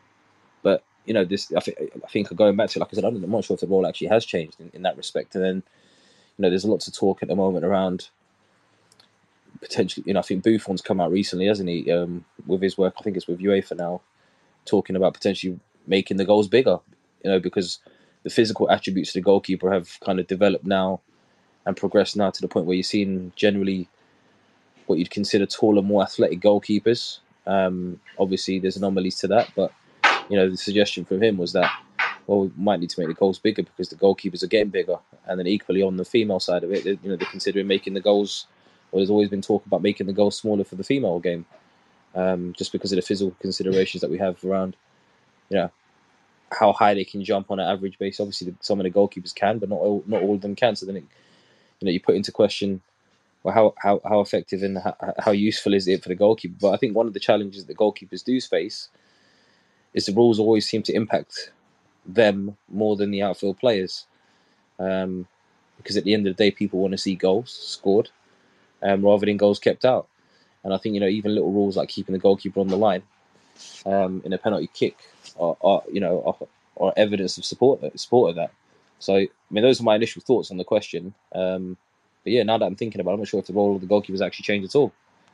But you know, this I think I think going back to, like I said, I'm not sure if the role actually has changed in, in that respect. And then, you know, there's lots of talk at the moment around potentially. You know, I think Buffon's come out recently, hasn't he? Um, with his work, I think it's with UEFA now, talking about potentially making the goals bigger. You know, because the physical attributes of the goalkeeper have kind of developed now and progressed now to the point where you're seeing generally what you'd consider taller, more athletic goalkeepers. Um, obviously, there's anomalies to that, but you know, the suggestion from him was that, well, we might need to make the goals bigger because the goalkeepers are getting bigger. And then equally on the female side of it, you know, they're considering making the goals. Well, there's always been talk about making the goals smaller for the female game, um, just because of the physical considerations that we have around, you know, how high they can jump on an average base. Obviously, some of the goalkeepers can, but not all, not all of them can. So then, it, you know, you put into question, well, how how how effective and how, how useful is it for the goalkeeper? But I think one of the challenges that goalkeepers do face is the rules always seem to impact them more than the outfield players, um, because at the end of the day, people want to see goals scored, um, rather than goals kept out. And I think, you know, even little rules like keeping the goalkeeper on the line um, in a penalty kick are, are you know are, are evidence of support support of that. So I mean, those are my initial thoughts on the question. Um, but yeah, now that I'm thinking about it, I'm not sure if the role of the goalkeeper has actually changed at all.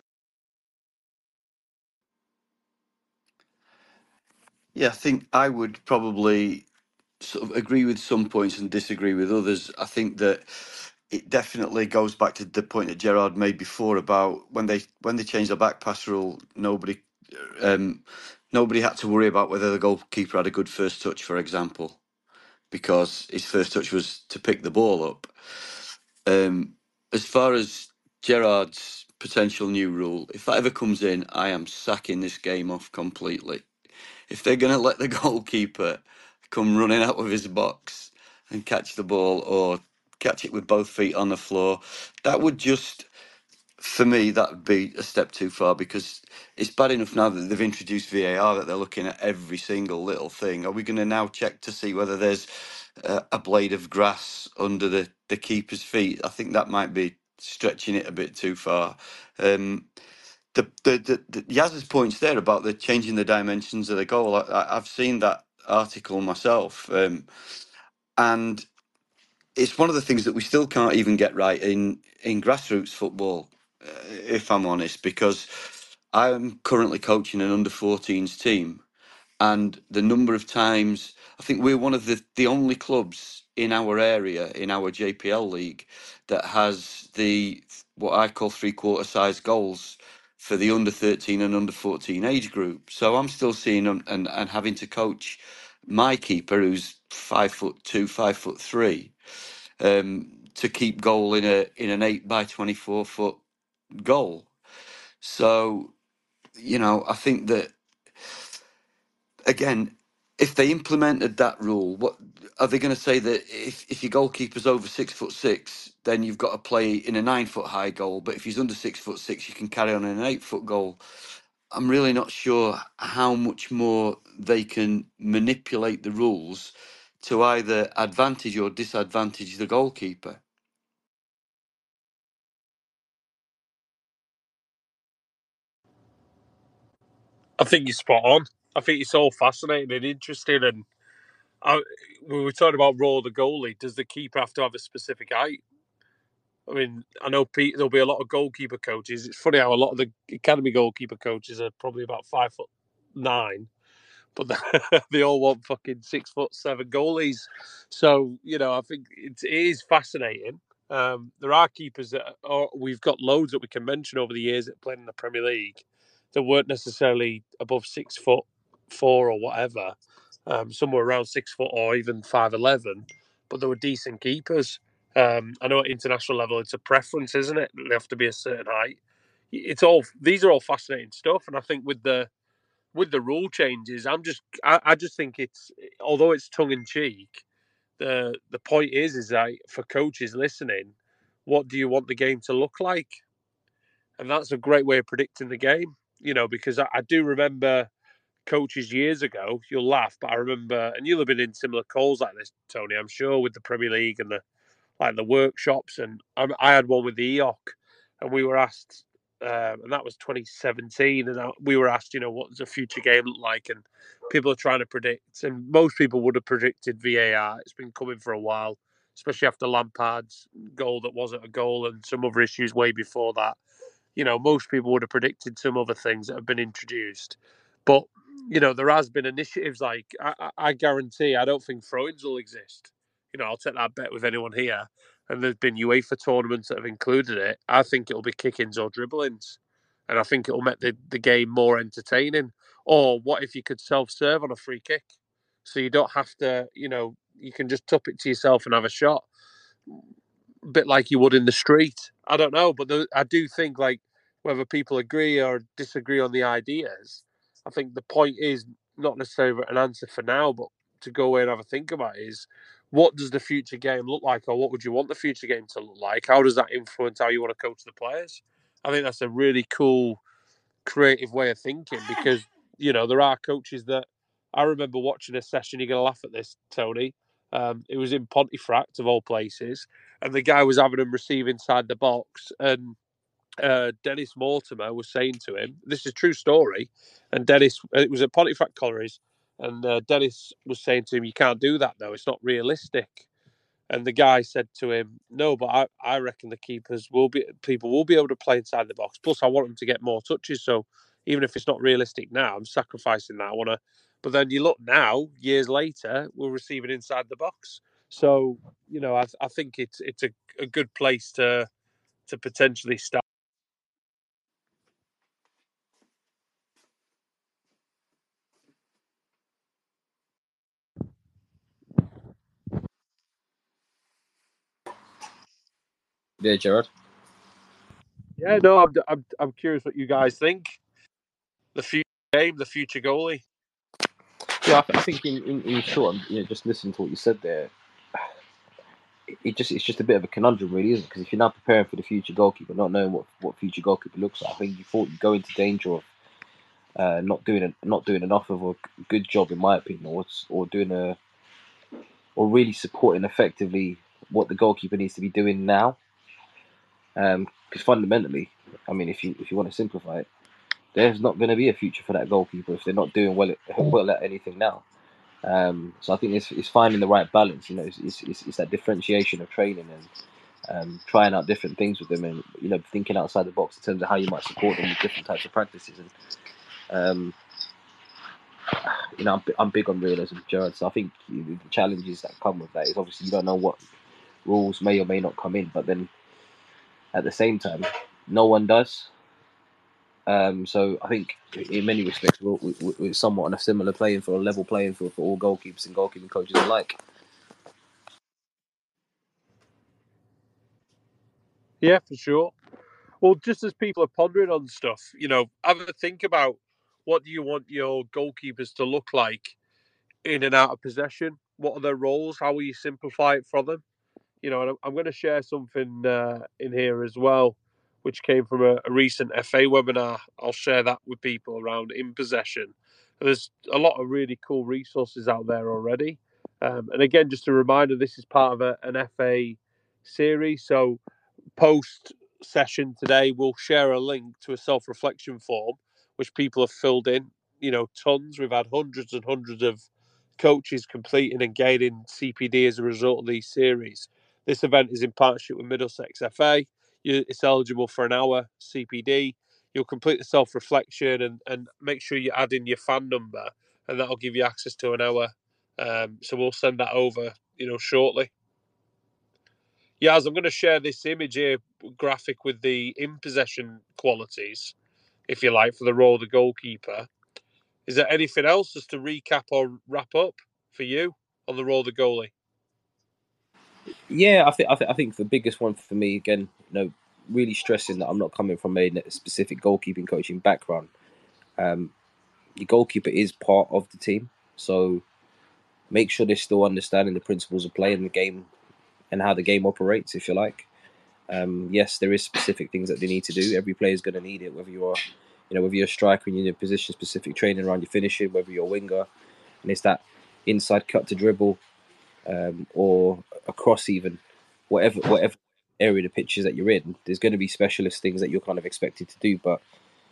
Yeah, I think I would probably sort of agree with some points and disagree with others. I think that it definitely goes back to the point that Gerard made before about when they when they changed the back pass rule, nobody um, nobody had to worry about whether the goalkeeper had a good first touch, for example, because his first touch was to pick the ball up. Um, as far as Gerard's potential new rule, if that ever comes in, I am sacking this game off completely. If they're going to let the goalkeeper come running out of his box and catch the ball or catch it with both feet on the floor, that would just, for me, that would be a step too far, because it's bad enough now that they've introduced V A R that they're looking at every single little thing. Are we going to now check to see whether there's uh, a blade of grass under the, the keeper's feet? I think that might be stretching it a bit too far. Um, the, the, the, the Yaz's points there about the changing the dimensions of the goal, I, I've seen that article myself, um, and it's one of the things that we still can't even get right in, in grassroots football, uh, if I'm honest, because I'm currently coaching an under fourteens team, and the number of times, I think we're one of the, the only clubs in our area, in our J P L league, that has the what I call three quarter size goals for the under thirteen and under fourteen age group. So I'm still seeing them and, and having to coach my keeper, who's five foot two, five foot three, um, to keep goal in a in an eight by twenty-four foot goal. So, you know, I think that, again, if they implemented that rule, what are they going to say, that if, if your goalkeeper's over six foot six, then you've got to play in a nine foot high goal, but if he's under six foot six, you can carry on in an eight foot goal? I'm really not sure how much more they can manipulate the rules to either advantage or disadvantage the goalkeeper. I think you're spot on. I think it's all fascinating and interesting. And I, we were talking about Raw, the goalie. Does the keeper have to have a specific height? I mean, I know Pete, there'll be a lot of goalkeeper coaches. It's funny how a lot of the academy goalkeeper coaches are probably about five foot nine, but they all want fucking six foot seven goalies. So, you know, I think it is fascinating. Um, there are keepers that are, we've got loads that we can mention over the years that played in the Premier League that weren't necessarily above six foot four or whatever, um, somewhere around six foot or even five eleven, but they were decent keepers. Um, I know at international level it's a preference, isn't it? They have to be a certain height. It's all these are all fascinating stuff, and I think with the with the rule changes, I'm just I, I just think it's although it's tongue in cheek, the the point is is that for coaches listening, what do you want the game to look like? And that's a great way of predicting the game, you know, because I, I do remember coaches years ago, you'll laugh, but I remember, and you'll have been in similar calls like this, Tony, I'm sure, with the Premier League and the like the workshops. And I, I had one with the E O C, and we were asked, um, and that was twenty seventeen, and we were asked, you know, what does a future game look like? And people are trying to predict, and most people would have predicted V A R. It's been coming for a while, especially after Lampard's goal that wasn't a goal and some other issues way before that. You know, most people would have predicted some other things that have been introduced. But, you know, there has been initiatives like, I, I guarantee, I don't think throw-ins will exist. You know, I'll take that bet with anyone here. And there's been UEFA tournaments that have included it. I think it'll be kick-ins or dribble-ins. And I think it'll make the, the game more entertaining. Or what if you could self-serve on a free kick? So you don't have to, you know, you can just tup it to yourself and have a shot. A bit like you would in the street. I don't know, but the, I do think, like, whether people agree or disagree on the ideas, I think the point is not necessarily an answer for now, but to go away and have a think about is what does the future game look like, or what would you want the future game to look like? How does that influence how you want to coach the players? I think that's a really cool, creative way of thinking because, you know, there are coaches that I remember watching a session. You're going to laugh at this, Tony. Um, it was in Pontefract, of all places, and the guy was having him receive inside the box, and uh, Dennis Mortimer was saying to him, this is a true story, and Dennis, it was at Pontefract Collieries, and uh, Dennis was saying to him, you can't do that, though, it's not realistic. And the guy said to him, no, but I, I reckon the keepers will be, people will be able to play inside the box. Plus, I want them to get more touches. So even if it's not realistic now, I'm sacrificing that. I want to. But then you look now, years later, we're receiving inside the box. So, you know, I, I think it's it's a, a good place to to potentially start. Yeah, Gerard. Yeah, no, I'm, I'm, I'm curious what you guys think. The future game, the future goalie. Yeah, I, I think in, in, in short, you know, just listening to what you said there, it, it just it's just a bit of a conundrum, really, isn't it? Because if you're not preparing for the future goalkeeper, not knowing what, what future goalkeeper looks like, I think you thought you go into danger of uh, not doing a, not doing enough of a good job, in my opinion, or or doing a or really supporting effectively what the goalkeeper needs to be doing now. Because um, fundamentally, I mean, if you if you want to simplify it, there's not going to be a future for that goalkeeper if they're not doing well at, well at anything now. Um, so I think it's, it's finding the right balance. You know, it's, it's, it's that differentiation of training and um, trying out different things with them, and you know, thinking outside the box in terms of how you might support them with different types of practices. And um, you know, I'm, I'm big on realism, Gerard. So I think you, the challenges that come with that is obviously you don't know what rules may or may not come in, but then at the same time, no one does. Um, so I think in many respects we're, we're somewhat on a similar playing field, a level playing field for all goalkeepers and goalkeeping coaches alike. Yeah, for sure. Well, just as people are pondering on stuff, you know, have a think about what do you want your goalkeepers to look like in and out of possession? What are their roles? How will you simplify it for them? You know, and I'm, I'm going to share something uh, in here as well, which came from a, a recent F A webinar. I'll share that with people around in possession. There's a lot of really cool resources out there already. Um, and again, just a reminder, this is part of a, an F A series. So post session today, we'll share a link to a self-reflection form, which people have filled in. you know, tons. We've had hundreds and hundreds of coaches completing and gaining C P D as a result of these series. This event is in partnership with Middlesex F A. It's eligible for an hour C P D. You'll complete the self-reflection and, and make sure you add in your fan number, and that'll give you access to an hour. Um, so we'll send that over, you know, shortly. Yaz, I'm going to share this image here, graphic with the in-possession qualities, if you like, for the role of the goalkeeper. Is there anything else just to recap or wrap up for you on the role of the goalie? Yeah, I think I think I think the biggest one for me, again, you know, really stressing that I'm not coming from a specific goalkeeping coaching background. Um, your goalkeeper is part of the team, so make sure they're still understanding the principles of play in the game and how the game operates, if you like. Um, yes, there is specific things that they need to do. Every player is going to need it, whether you are, you know, whether you're a striker and you need position-specific training around your finishing, whether you're a winger, and it's that inside cut to dribble, um, or a cross, even whatever whatever area of the pitch is that you're in. There's going to be specialist things that you're kind of expected to do, but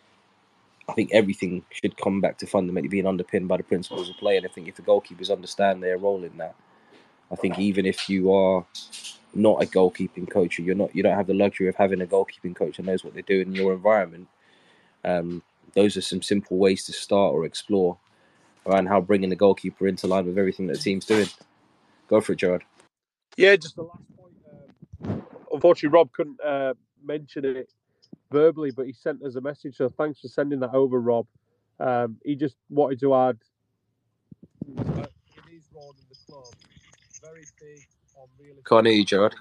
I think everything should come back to fundamentally being underpinned by the principles of play. And I think if the goalkeepers understand their role in that, I think even if you are not a goalkeeping coach, or you're not, you don't have the luxury of having a goalkeeping coach that knows what they're doing in your environment. Um, those are some simple ways to start or explore around how bringing the goalkeeper into line with everything that the team's doing. Go for it, Gerard. Yeah, just the last point. Um, unfortunately, Rob couldn't uh, mention it verbally, but he sent us a message. So thanks for sending that over, Rob. Um, he just wanted to add, uh, in his role in the club, very big on realistic. Can't hear you, Gerard.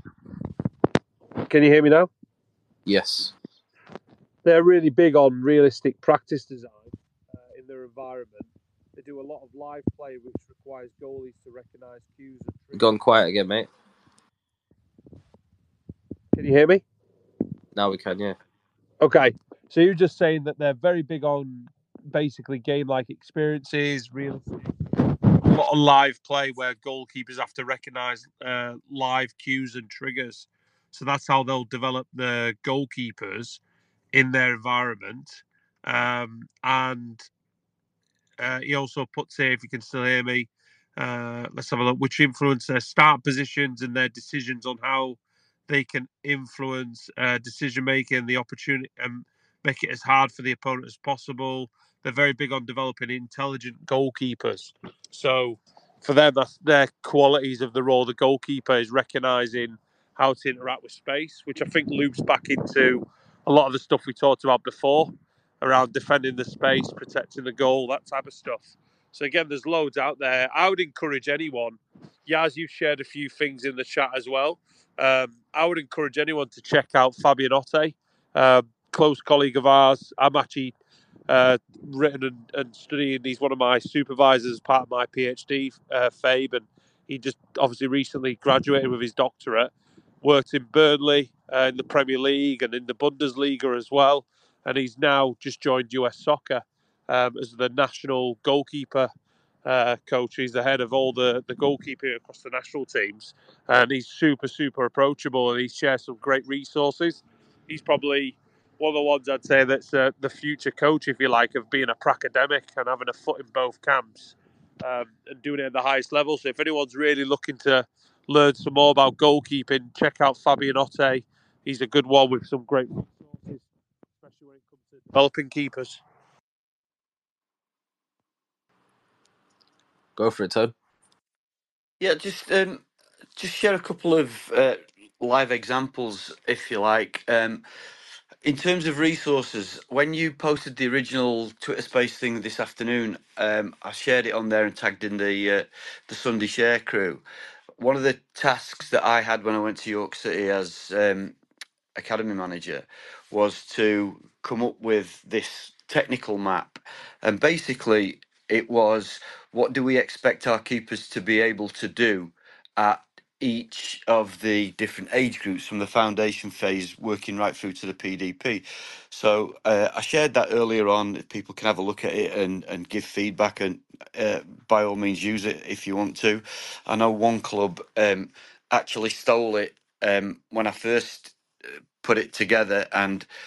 Can you hear me now? Yes. They're really big on realistic practice design uh, in their environment. They do a lot of live play, which requires goalies to recognise cues and triggers. Gone quiet again, mate. Can you hear me? Now we can, yeah. Okay, so you're just saying that they're very big on basically game-like experiences, realistic, a lot of live play where goalkeepers have to recognise uh, live cues and triggers. So that's how they'll develop the goalkeepers in their environment. Um, and uh, he also puts here, if you can still hear me, uh, let's have a look, which influence their start positions and their decisions on how they can influence uh, decision-making, the opportunity, and make it as hard for the opponent as possible. They're very big on developing intelligent goalkeepers. So for them, that's their qualities of the role of the goalkeeper is recognising how to interact with space, which I think loops back into a lot of the stuff we talked about before around defending the space, protecting the goal, that type of stuff. So again, there's loads out there. I would encourage anyone, Yaz, you've shared a few things in the chat as well. Um, I would encourage anyone to check out Fabien Otte, uh, close colleague of ours. I'm actually uh, written and, and studying. He's one of my supervisors as part of my PhD, uh, Fabe, and he just obviously recently graduated with his doctorate. Worked in Burnley, uh, in the Premier League and in the Bundesliga as well. And he's now just joined U S Soccer um, as the national goalkeeper uh, coach. He's the head of all the, the goalkeeping across the national teams. And he's super, super approachable, and he shares some great resources. He's probably one of the ones I'd say that's uh, the future coach, if you like, of being a pracademic and having a foot in both camps um, and doing it at the highest level. So if anyone's really looking to learn some more about goalkeeping, check out Fabien Otte. He's a good one with some great resources, especially when it comes to developing keepers. Go for it, Toad. Yeah, just um, just share a couple of uh, live examples, if you like. Um, in terms of resources, when you posted the original Twitter Space thing this afternoon, um, I shared it on there and tagged in the uh, the Sunday Share crew. One of the tasks that I had when I went to York City as um, academy manager was to come up with this technical map, and basically it was, what do we expect our keepers to be able to do at each of the different age groups, from the foundation phase working right through to the P D P. So uh, I shared that earlier on. People can have a look at it and, and give feedback, and uh, by all means use it if you want to. I know one club um, actually stole it um, when I first put it together, and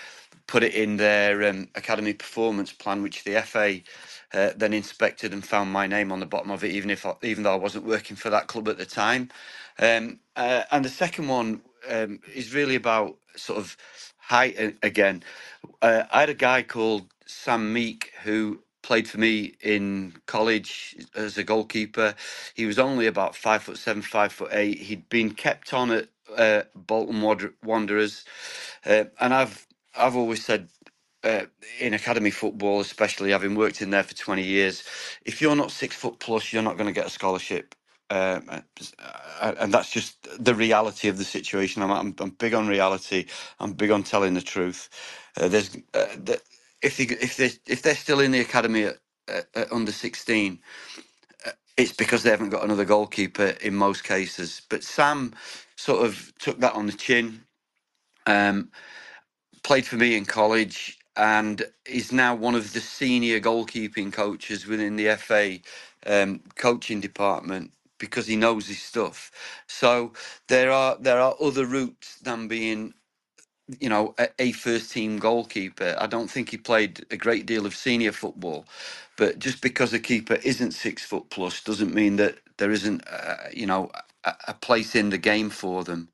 put it in their um, academy performance plan, which the F A uh, then inspected and found my name on the bottom of it, even if I, even though I wasn't working for that club at the time. Um, uh, and the second one um, is really about sort of height again. Uh, I had a guy called Sam Meek who played for me in college as a goalkeeper. He was only about five foot seven, five foot eight. He'd been kept on at uh, Bolton Wanderers, uh, and I've I've always said uh, in academy football, especially having worked in there for twenty years, if you're not six foot plus, you're not going to get a scholarship. Um, and that's just the reality of the situation. I'm, I'm, I'm big on reality. I'm big on telling the truth. Uh, there's uh, the, if they if they if they're still in the academy at, at, at under sixteen, uh, it's because they haven't got another goalkeeper in most cases. But Sam sort of took that on the chin. Um, played for me in college and is now one of the senior goalkeeping coaches within the F A um, coaching department, because he knows his stuff. So there are there are other routes than being, you know, a, a first team goalkeeper. I don't think he played a great deal of senior football, but just because a keeper isn't six foot plus doesn't mean that there isn't, uh, you know, a, a place in the game for them.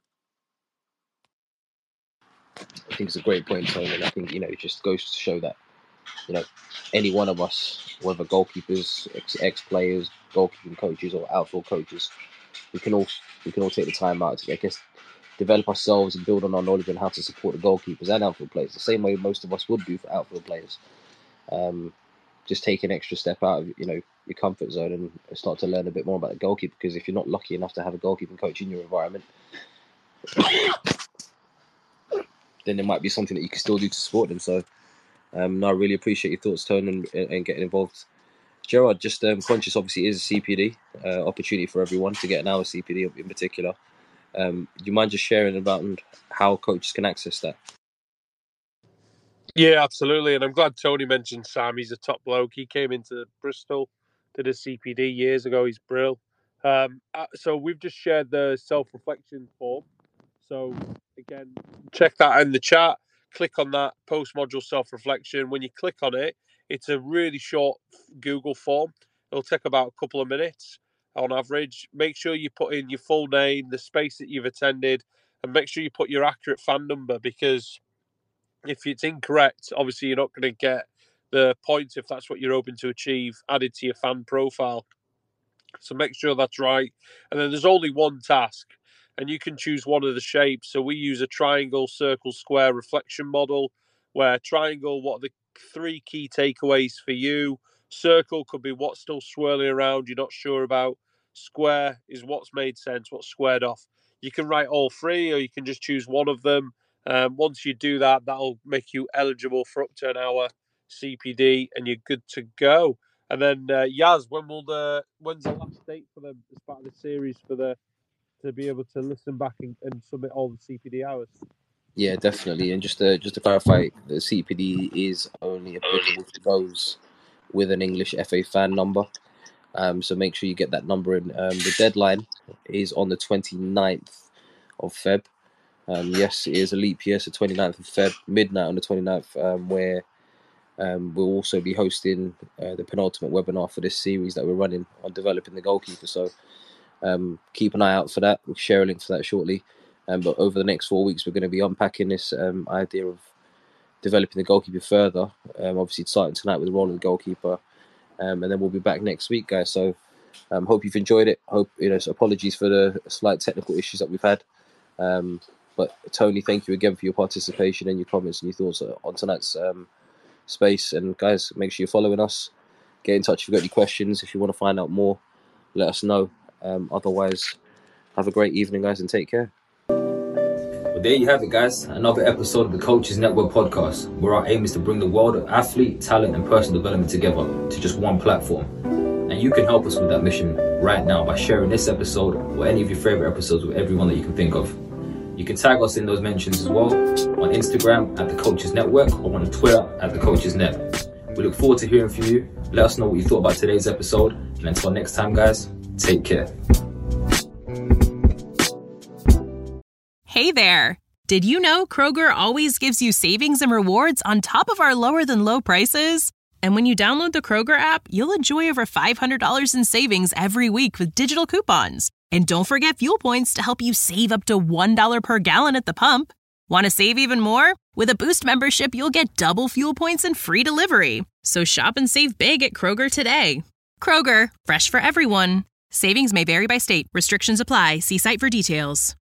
I think it's a great point, Tony, and I think, you know, it just goes to show that, you know, any one of us, whether goalkeepers, ex, ex-players, goalkeeping coaches, or outfield coaches, we can all we can all take the time out to, I guess, develop ourselves and build on our knowledge on how to support the goalkeepers and outfield players, the same way most of us would do for outfield players. Um, just take an extra step out of, you know, your comfort zone and start to learn a bit more about the goalkeeper, because if you're not lucky enough to have a goalkeeping coach in your environment, then there might be something that you can still do to support them. So um, no, I really appreciate your thoughts, Tone, and, and getting involved. Gerard, just um, conscious, obviously, is a C P D, uh, opportunity for everyone to get an hour C P D in particular. Um, do you mind just sharing about how coaches can access that? Yeah, absolutely. And I'm glad Tony mentioned Sam. He's a top bloke. He came into Bristol, did a C P D years ago. He's brill. Um, so we've just shared the self-reflection form. So again, check that in the chat. Click on that post-module self-reflection. When you click on it, it's a really short Google form. It'll take about a couple of minutes on average. Make sure you put in your full name, the space that you've attended, and make sure you put your accurate fan number, because if it's incorrect, obviously you're not going to get the points, if that's what you're hoping to achieve, added to your fan profile. So make sure that's right. And then there's only one task, and you can choose one of the shapes. So we use a triangle, circle, square reflection model, where triangle, what are the three key takeaways for you? Circle could be what's still swirling around, you're not sure about. Square is what's made sense, what's squared off. You can write all three, or you can just choose one of them. Um, once you do that, that'll make you eligible for up to an hour C P D, and you're good to go. And then uh, Yaz, when will the when's the last date for them as part of the series for the to be able to listen back and, and submit all the C P D hours? Yeah, definitely. And just to just to clarify, the C P D is only applicable to those with an English F A fan number. Um, so make sure you get that number in. Um, the deadline is on the twenty-ninth of February. Um, yes, it is a leap year, so twenty-ninth of February, midnight on the twenty-ninth, um, where um, we'll also be hosting uh, the penultimate webinar for this series that we're running on developing the goalkeeper. So um, keep an eye out for that. We'll share a link for that shortly. Um, but over the next four weeks, we're going to be unpacking this um, idea of developing the goalkeeper further. Um, obviously, starting tonight with the role of the goalkeeper, um, and then we'll be back next week, guys. So um, hope you've enjoyed it. Hope you know. So apologies for the slight technical issues that we've had. Um, But Tony, thank you again for your participation and your comments and your thoughts on tonight's um, space. And guys, make sure you're following us. Get in touch if you've got any questions. If you want to find out more, let us know. Um, otherwise, have a great evening, guys, and take care. Well, there you have it, guys. Another episode of the Coaches Network podcast, where our aim is to bring the world of athlete, talent, and personal development together to just one platform. And you can help us with that mission right now by sharing this episode or any of your favorite episodes with everyone that you can think of. You can tag us in those mentions as well on Instagram at the Coaches Network or on Twitter at the Coaches Net. We look forward to hearing from you. Let us know what you thought about today's episode. And until next time, guys, take care. Hey there. Did you know Kroger always gives you savings and rewards on top of our lower than low prices? And when you download the Kroger app, you'll enjoy over five hundred dollars in savings every week with digital coupons. And don't forget fuel points to help you save up to one dollar per gallon at the pump. Want to save even more? With a Boost membership, you'll get double fuel points and free delivery. So shop and save big at Kroger today. Kroger, fresh for everyone. Savings may vary by state. Restrictions apply. See site for details.